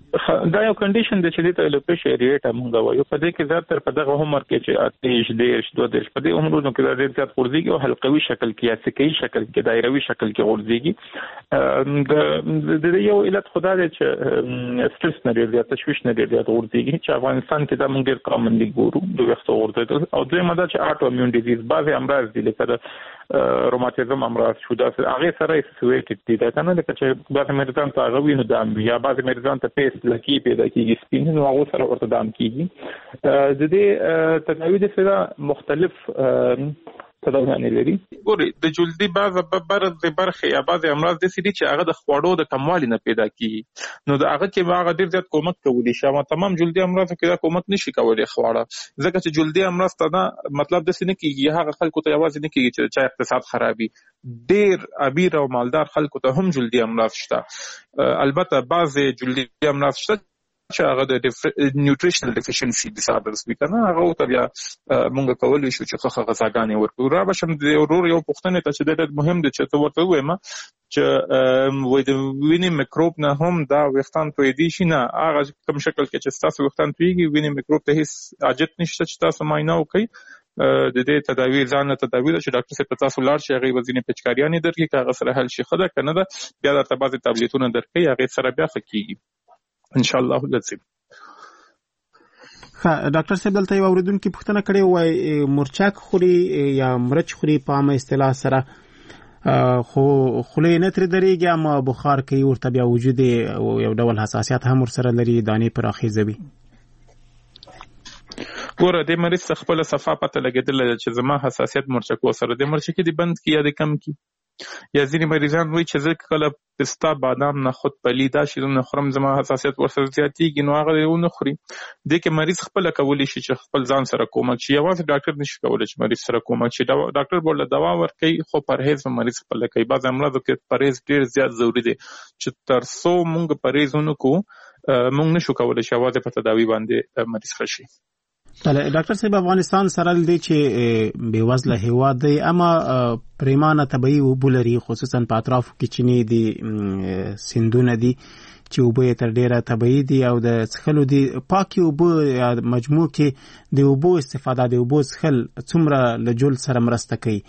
دا یو کنډیشن دی چې د الوپیشیا ایریټا موږ وایو په دې کې زیاتره په دغه عمر کې چې اتیش دیش دوه دیش په دې عمرونو کې دا ډېر زیات غورځېږي او حلقوي شکل کې یا سکه‌ایي شکل کې دایروي شکل کې غورځېږي د یو علت خدا دی چې سټرس نه ډېر زیات تشویش نه ډېر زیات غورځېږي چې افغانستان کې دا موږ ډېر کامنلی ګورو د ویښتو غورځېدل او دویمه دا چې اټو اميون ډیزیز بعضې امراض دي لکه د روماتیزم امراض شو دا هغې سره اسوسییټډ دي دا که نه لکه چې بعضې مریضان ته هغه وي نو دا هم وي یا بعضې مریضان ته پیس لکي پیدا کیږي سپین نو هغه سره ورته دام کیږي د دې تداوی د سره مختلف تداویانې لري. ګوري د جلدي بعض برخ د برخې یا بعض امراض د سړي چې هغه د خوړو د کموالي نه پیدا کیږي نو د هغه کې هغه ډیر زیات کومک کولی شي اما تمام جلدي امراض کې دا کومک نشي کولای خواړه ځکه چې جلدي امراض ته مطلب د سینې کې هغه خلکو ته یوازې نه کیږي چې چا اقتصاد خرابي ډیر امیر او مالدار خلکو ته هم جلدي امراض شته البته بعض جلدي امراض شته چې هغه د نیوټریشنل ډیفیشنسي ډیساردرز وي کنه هغه ته بیا مونږ کولای شو چې خخه غذاګانې ورکړو را بشم د ورور یو پوښتنه ته چې ډېر مهم دي چې ته ورته وایم چې وې د وینې میکروب نه هم دا وختان تویدي شي نه هغه کوم شکل کې چې تاسو وختان تویږي وینې میکروب ته هیڅ حاجت نشته چې تاسو معاینه وکړئ د دې تداوی ځان ته تداوی چې ډاکټر صاحب تاسو لاړ شي هغه وزینې پچکاریانې درکې کاغه سره حل شي خدای کنه دا بیا درته بعضی ټابلیټونه درکې هغه سره بیا خکېږي ان شاء الله لازم. ها ډاکټر صاحب دلته یو اوریدونکو پوښتنه کړې وای مرچک خوري یا مرچ خوري په عامه اصطلاح سره خو خولې نه تر درېږي اما بخار کوي ورته بیا وجود یو ډول حساسیت هم ورسره لري دانې پر اخیزوي. ګوره د مریض خپل صفه پته لګیدل چې زما حساسیت مرچکو سره د مرچکي دی بند کی یا د کم کی یا ځینې مریضان وایي چې زه کله پستا بادام نه خود پلی دا شیونه خورم زما حساسیت ورسره زیاتېږي نو هغه ونه خوري دې کې مریض خپله کولی شي چې خپل ځان سره کومک شي یوازې ډاکټر نشي کولی چې مریض سره کومک شي ډاکټر به ورله دوا ورکوي خو پرهیز به مریض خپله کوي بعض امراضو کې پرهیز ډېر زیات ضروري دی چې تر څو مونږ پرهیز ونه کړو مونږ نشو کولی چې یوازې په تداوي باندې مریض ښه شي. بله ډاکټر صاحب افغانستان سره دی چې بېوزله هیواد دی اما پریمانه طبیعي اوبه لري خصوصا په اطرافو کې چینې دي سیندونه دي چې اوبه یې تر ډېره طبیعي دي او د څښلو دي پاکې اوبه یا مجموع کې د اوبو استفاده د اوبو څښل څومره له جول سره مرسته کوي؟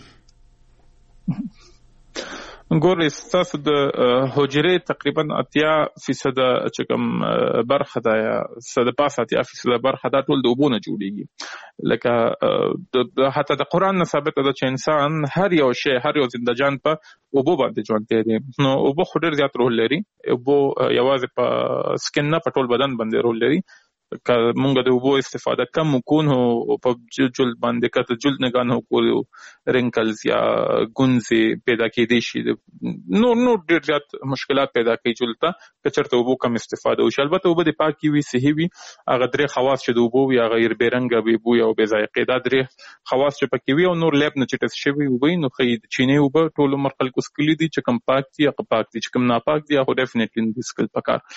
ګورې ستاسو د حجرې تقریبا اتیا فیصده چې کوم برخه ده یا څه د پاسه اتیا فیصده برخه دا ټول د اوبو نه جوړېږي لکه حتی د قرآن نه ثابته ده چې انسان هر یو شی هر یو زنده جان په اوبو باندې ژوندی دی نو اوبه خو ډېر زیات رول لري اوبو یوازې په سکن نه په ټول بدن باندې رول لري که مونږ د اوبو استفاده کم وکړو په جلد باندې که د جلد نګاه نه وکړو رینکلز یا ګونځې پیدا کېدی شي نور نور ډېر زیات مشکلات پیدا کوي جلد ته که چېرته اوبو کم استفاده وشي البته اوبه د پاکې وي صحي وي هغه درې خواص چې د اوبو وي هغه بې رنګه بې بوی او بې ذایقې دا درې خواص چې پکې وي او نور لیب نه چې ټسټ شوي اوبه نو ښایي د چینې اوبه ټول عمر خلکو څښلي دي چې کوم پاک دي هغه پاک دي چې کوم ناپاک دي هغه ډیفینیټلي نه دي څښل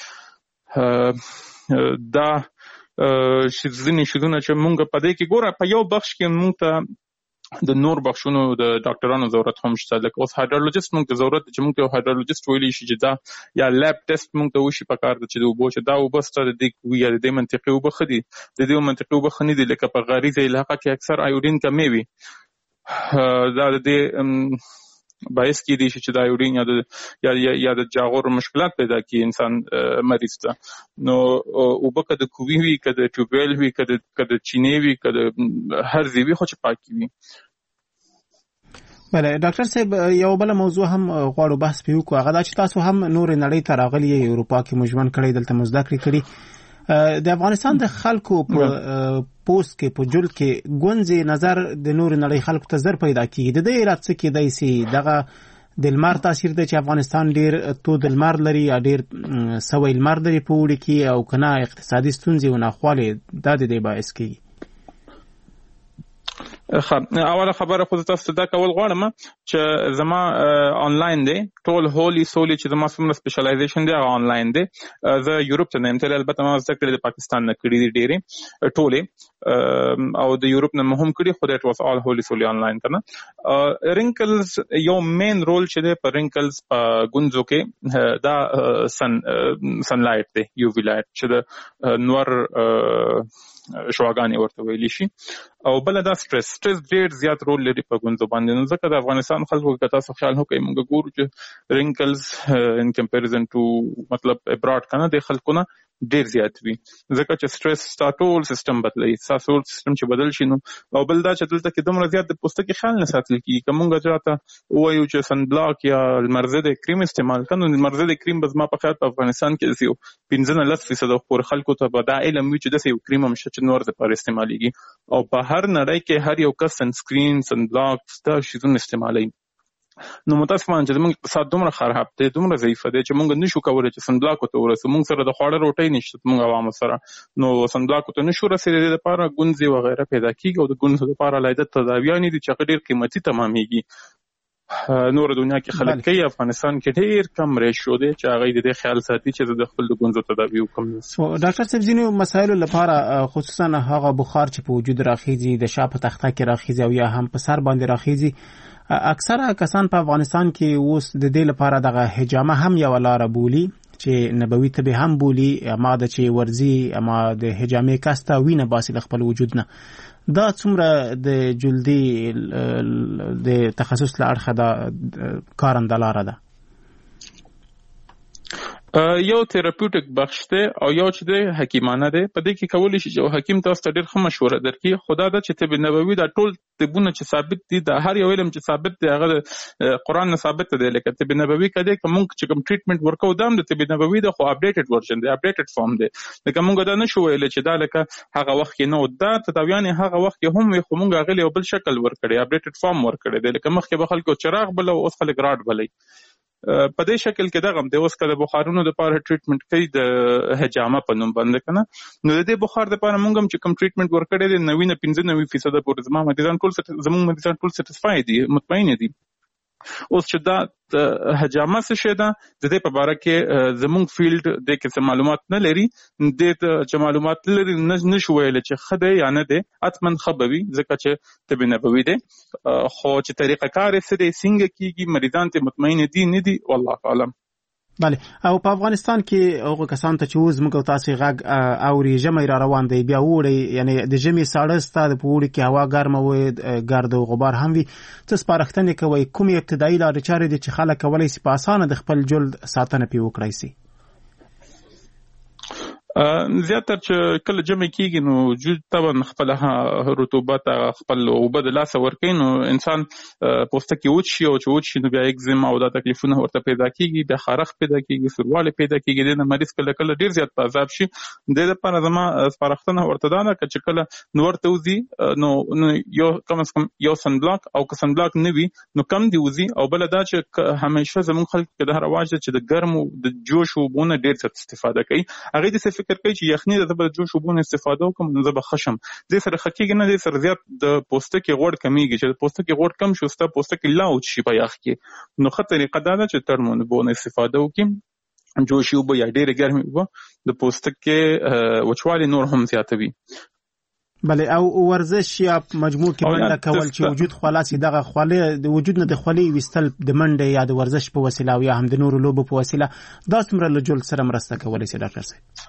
پکار دا ځینې شیزونه چې مونږ په دې کې ګوره په یو بخش کې مونږ ته د نور بخشونو د ډاکټرانو ضرورت هم شته لکه اوس هایدرولوجست مونږ ته ضرورت چې مونږ ته یو هایدرولوجست ویلی شي چې دا یا لیب ټیسټ مونږ ته وشي پکار ده چې د اوبو چې دا اوبه سته د دې یا د دې منطقې اوبه ښه دي د دې منطقې اوبه ښه نه دي لکه په غریزه علاقه کې اکثر ایودین کمې وي دا د دې باعث کېدی شي چې د ایوډین یا د یا یا د جاغور مشکلات پیدا کړي انسان مریض ته نو اوبه که د کووي وي که د ټیوبویل وي که د چینې وي که د هر ځای وي خو چې پاکې وي. بله ډاکټر صاحب یو بله موضوع هم غواړو بحث پرې وکړو هغه دا چې تاسو هم نورې نړۍ ته راغلي یې اروپا کې مو ژوند کړی دلته مو زده کړې کړي د افغانستان د خلکو په پوست کې په جلد کې ګونځې نظر د نور نړۍ خلکو ته زر پیدا کیږي د دې علت څه کېدای شي دغه د لمر تاثیر دی چې افغانستان ډېر تود لمر لري یا ډېر سوی لمر لري په اوړي کې او که نه اقتصادي ستونزې او ناخوالې دا د دې باعث کېږي؟ اوله خبره خو تاسو دا کول غواړم چې زما آنلاین دی ټول هولي سولي چې زما سمره سپیشلایزیشن دی هغه آنلاین دی. زه یورپ ته نه یم تللی، البته ما زده کړې د پاکستان نه کړې دي ډېرې ټولې او د یورپ نه مهم کړي، خو دیټ واز آل هولي سولي آنلاین کنه. رینکلز یو مین رول چې دی په رینکلز په ګونځو کې دا سن سن لایټ دی، یو وی لایټ چې د نور شواګانې ورته ویلی شي. او بل دا سټرس سټرس ډېر زیات رول لري په ګونځو باندې. نو ځکه د افغانستان خلکو که تاسو خیال وکړئ موږ ګورو چې رینکلز ان کمپیریزن ټو مطلب ابراډ کنه د خلکو نه ډېر زیات وي، ځکه چې سټرس ستا ټول سیستم بدلوي، ستا ټول سیستم چې بدل شي نو. او بل دا چې دلته کې دومره زیات د پوستکي خیال نه ساتل کېږي. که موږ چاته ووایو چې سن بلاک یا لمر ضد کریم استعمال کړو، نو لمر ضد کریم به زما په خیال په افغانستان کې یو پنځه نه لس فیصده خور خلکو ته به دا علم وي چې داسې یو کریم هم شته چې نور دپاره استعمالېږي. او په هر نړۍ کې هر یو کس سن سکرین سن بلاک دا شیزونه استعمالوي. نو متاسفانه چې موږ اقتصاد دومره خراب دی، دومره ضعیف دی چې موږ نشو کولی چې سن بلاکو ته ورسو. موږ سره د خواړه روټۍ نشته موږ عوامو سره، نو سن بلاکو ته نشو رسېدلی. د لپاره ګونځې وغیره پیدا کېږي او د ګونځو لپاره علیحده تداویانې دي چې هغه ډېر قیمتي تمامېږي. نور دنیا کې خلک کوي، افغانستان کې ډېر کم ریشو دی چې هغه د دې خیال ساتي چې د خپل د ګونځو تداوي وکړم. ډاکټر صاحب ځینو مسایلو لپاره خصوصا هغه بخار چې په وجود راخیږي، د شا په تخته کې راخیږي او یا هم په سر باندې راخیږي، اکثره کسان په افغانستان کې اوس د دې لپاره دغه حجامه هم یو لاره بولي چې نبوي طب هم بولي، اما د چې ورزي اما د حجامې کاسته وینه باسي د خپل وجود نه. دا څومره د جلدي د تخصص له اړخه دا کارنده لاره ده؟ یو تھراپیوټیک بخش دی او یو چې دی حکیمانه دی. په دې کې کولی شي چې حکیم تاسو ته ډېر ښه مشوره درکړي. خو دا ده چې طب نبوي دا ټول طبونه چې ثابت دي، د هر یو علم چې ثابت دی هغه د قرآن نه ثابت دی. لکه طب نبوي که دی که موږ چې کوم ټریټمنټ ورکوو دا هم د طب نبوي دی، خو اپډیټډ ورژن دی، اپډیټډ فارم دی. لکه موږ دا نشو ویلی چې دا لکه هغه وخت کې نه و، دا تداویانې هغه وخت کې هم وي، خو موږ هغې له یو بل شکل ورکړی، اپډیټډ فارم ورکړی دی. لکه مخکې به خلکو چراغ بله، اوس خلک راډ بلئ. په دې شکل کې دغه هم دی. اوس که د بخارونو دپاره ټریټمنټ کوي د حجامه په نوم باندې که نه، نو د دې بخار دپاره موږ هم چې کوم ټریټمنټ ورکړی دی نوي نه پنځه نوي فیصده پورې زما مریضان ټول زموږ مریضان ټول سیټسفای دي، مطمئن دي. اوس چې دا حجامه څه شی ده، د دې په باره کې زموږ فیلډ دې کې څه معلومات نه لري. دې ته چې معلومات نه لري نشو ویلی چې ښه دی یا نه دی، حتما ښه به وي ځکه چې طب نبوي دی. خو چې طریقه کار یې څه دی، څنګه کېږي، مریضان ته مطمئن دي نه دي، والله اعلم. بله. او په افغانستان کې هغه کسان ته چې اوس موږ او تاسې غږ اوري، ژمی را روان دی، بیا اوړی، یعنی د ژمي ساړه ستا د په اوړي کې هوا ګرمه وي، ګرد او غبار هم وي، څه سپارښتنې کوئ؟ کومې ابتدایي لارې چارې دي چې خلک کولی شي په اسانه د خپل جلد ساتنه پرې وکړی شي؟ زیاتر چې کله جمع کېږي نو جلد طبعا خپل رطوبت خپل اوبه د لاسه ورکوي، نو انسان پوستکي وچ شي او چې وچ شي نو بیا اکزیما او دا تکلیفونه ورته پیدا کېږي، بیا خارښت پیدا کېږي، سوروالی پیدا کېږي. دې نه مریض کله کله ډېر زیات په عذاب شي. دې دپاره زما سپارښتنه ورته دا ده که چې کله نور ته وځي نو یو کم از کم یو سن بلاک، او که سن بلاک نه وي نو کم دې وځي. او بله دا چې همیشه زموږ خلک کې دا رواج ده چې د ګرمو د جوش اوبو نه ډېر زیات استفاده کوي. هغوی داسې فکر کوي چې یخني ده، زه به د جوش اوبو نه استفاده وکړم نو زه به ښه شم. دې سره ښه کېږي نه، دې سره زیات د پوستکي غوړ کمیږي. چې د پوستکي غوړ کم شو، ستا پوستکي لا وچ شي په یخ کې. نو ښه طریقه دا ده چې ترمو اوبو نه استفاده وکړي. جوشي اوبه یا ډېرې ګرمې اوبه د پوستکي وچوالي نور هم زیاتوي. بله. او ورزش یا مجموع کې منډه کول چې وجود خلاصي، دغه خولې د وجود نه د خولې ویستل د منډه یا د ورزش په وسیله او یا هم د نورو لوبو په وسیله، دا څومره له جلد سره مرسته کولی شي ډاکټر صاحب؟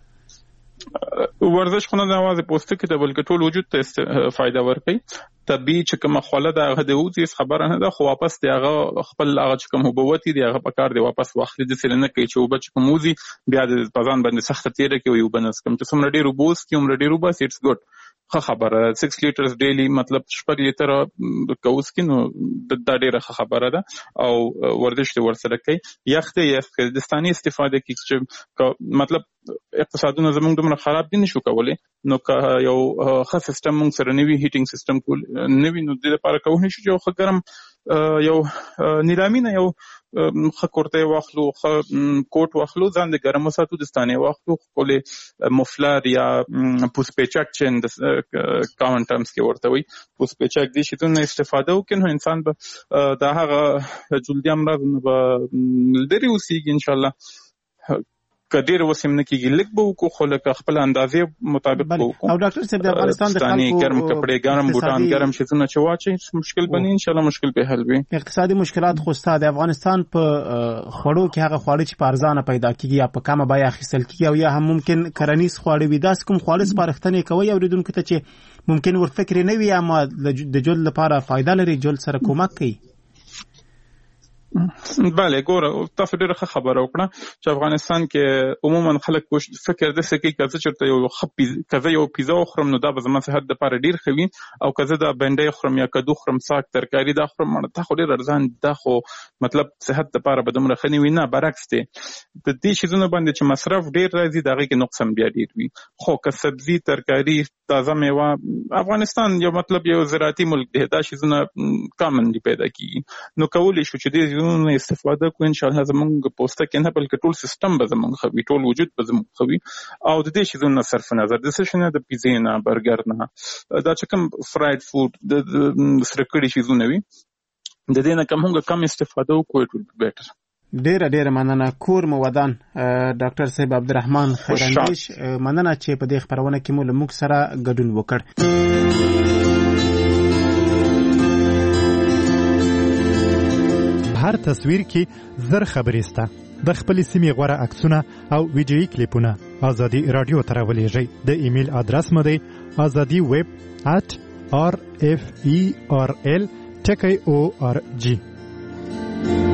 ورزش خو نه د یوازې پوستکي ته بلکې ټول وجود ته فایده ورکوي. طبیعي چې کومه خوله ده هغه د وځي خبره نه ده، خو واپس دی هغه خپل هغه چې کوم اوبه وتي دي هغه په کار دی واپس واخلي. داسې نه کوي چې اوبه چې کوم وځي بیا د په ځان باندې سخته تېره کړي وي اوبه نه څښم. چې څومره ډېر اوبه وڅښي هومره ډېر وباسي، اټس ګډ، ښه خبره ده. سکس لیټرز ډیلی مطلب شپږ لیټره که وڅښي نو دا ډېره ښه خبره ده. او ورزش دې ورسره کوي. یخ دی یخ د دستانې استفاده کوي چې مطلب اقتصادونه زموږ دومره خراب دي نشو کولی، نو که یو ښه سیستم موږ سره نه وي، هیټینګ سیستم نه وي، نو دې لپاره کولی شو چې یو ښه ګرم یو نیلامي نه یو ښه کورته واخلو، ښه کوټ واخلو، ځان د ګرم وساتو، دستانې واخلو، خپلې مفلر یا پوسپیچک چې د کامن ټرمز کې ورته وایي پوسپیچک دې شیتونه استفاده وکړي، نو انسان به د هغه جلدي امراض نه به لرې اوسېږي انشاءالله. که ډېر وسیم نه کېږي لږ به وکړو، خو لکه خپل اندازې مطابق به وکړو. او ډاکټر صاحب د افغانستان د خلکو ګرم کپړې، ګرم بوټان، ګرم شیزونه چې واچي مشکل بني انشاءالله مشکل به حل وي. اقتصادي مشکلات خو ستا د افغانستان په خوړو کې هغه خواړه چې په ارزانه پیدا کېږي یا په کمه بیه اخیستل کېږي او یا هم ممکن کرنیز خواړه وي، داسې کوم خواړه سپارښتنې کوئ اورېدونکو ته چې ممکن ورفکر نه وي اما د جلد لپاره فایده لري، جلد سره کومک کوي؟ بله ګوره تاسو ډېره ښه خبره وکړه چې افغانستان کې عموما خلک فکر داسې کوي که زه چېرته یو ښه که زه یو پیزا وخورم نو دا به زما صحت دپاره ډېر ښه وي، او که زه دا بنډۍ خورم یا کدو خورم، ساګ ترکاري دا خورم، دا خو ډېر ارزان دا خو مطلب صحت دپاره به دومره ښه نه وي. نه، برعکس دی، د دې شیزونو باندې چې مصرف ډېر راځي د هغې کې نقص هم بیا ډېر وي. خو که سبزي، ترکاري، تازه میوه، افغانستان یو مطلب یو زراعتي ملک دی، دا شیزونه کامنلی پیدا کېږي، نو کولی شو چې دې نه استفاده کو انشاءالله زمونږ پوسته کې نه بلکې ټول سیستم به زمونږ ښه وي، ټول وجود به زمونږ ښه وي. او د دې شیزونو نه صرف نظر د څه شي نه، د پیزې نه، برګر نه، دا چې کوم فرایډ فوډ د سره کړي شیزونه وي د دې نه کم هم کم استفاده وکړو ټول بیټر. ډیره ډیره مننه. کور مو ودان ډاکټر صاحب عبدالرحمن خیراندیش، مننه چې په دې خبرونه کې مو له موږ سره ګډون وکړ. هر تصویر کې زر خبرې سته. د خپلې سیمې غوره عکسونه او ویډیویي کلیپونه ازادي رادیو ته راولېږئ. د ایمیل ادرس مو دی ازادي ویب ات آر اف ای آر ال ټکی او آر جی.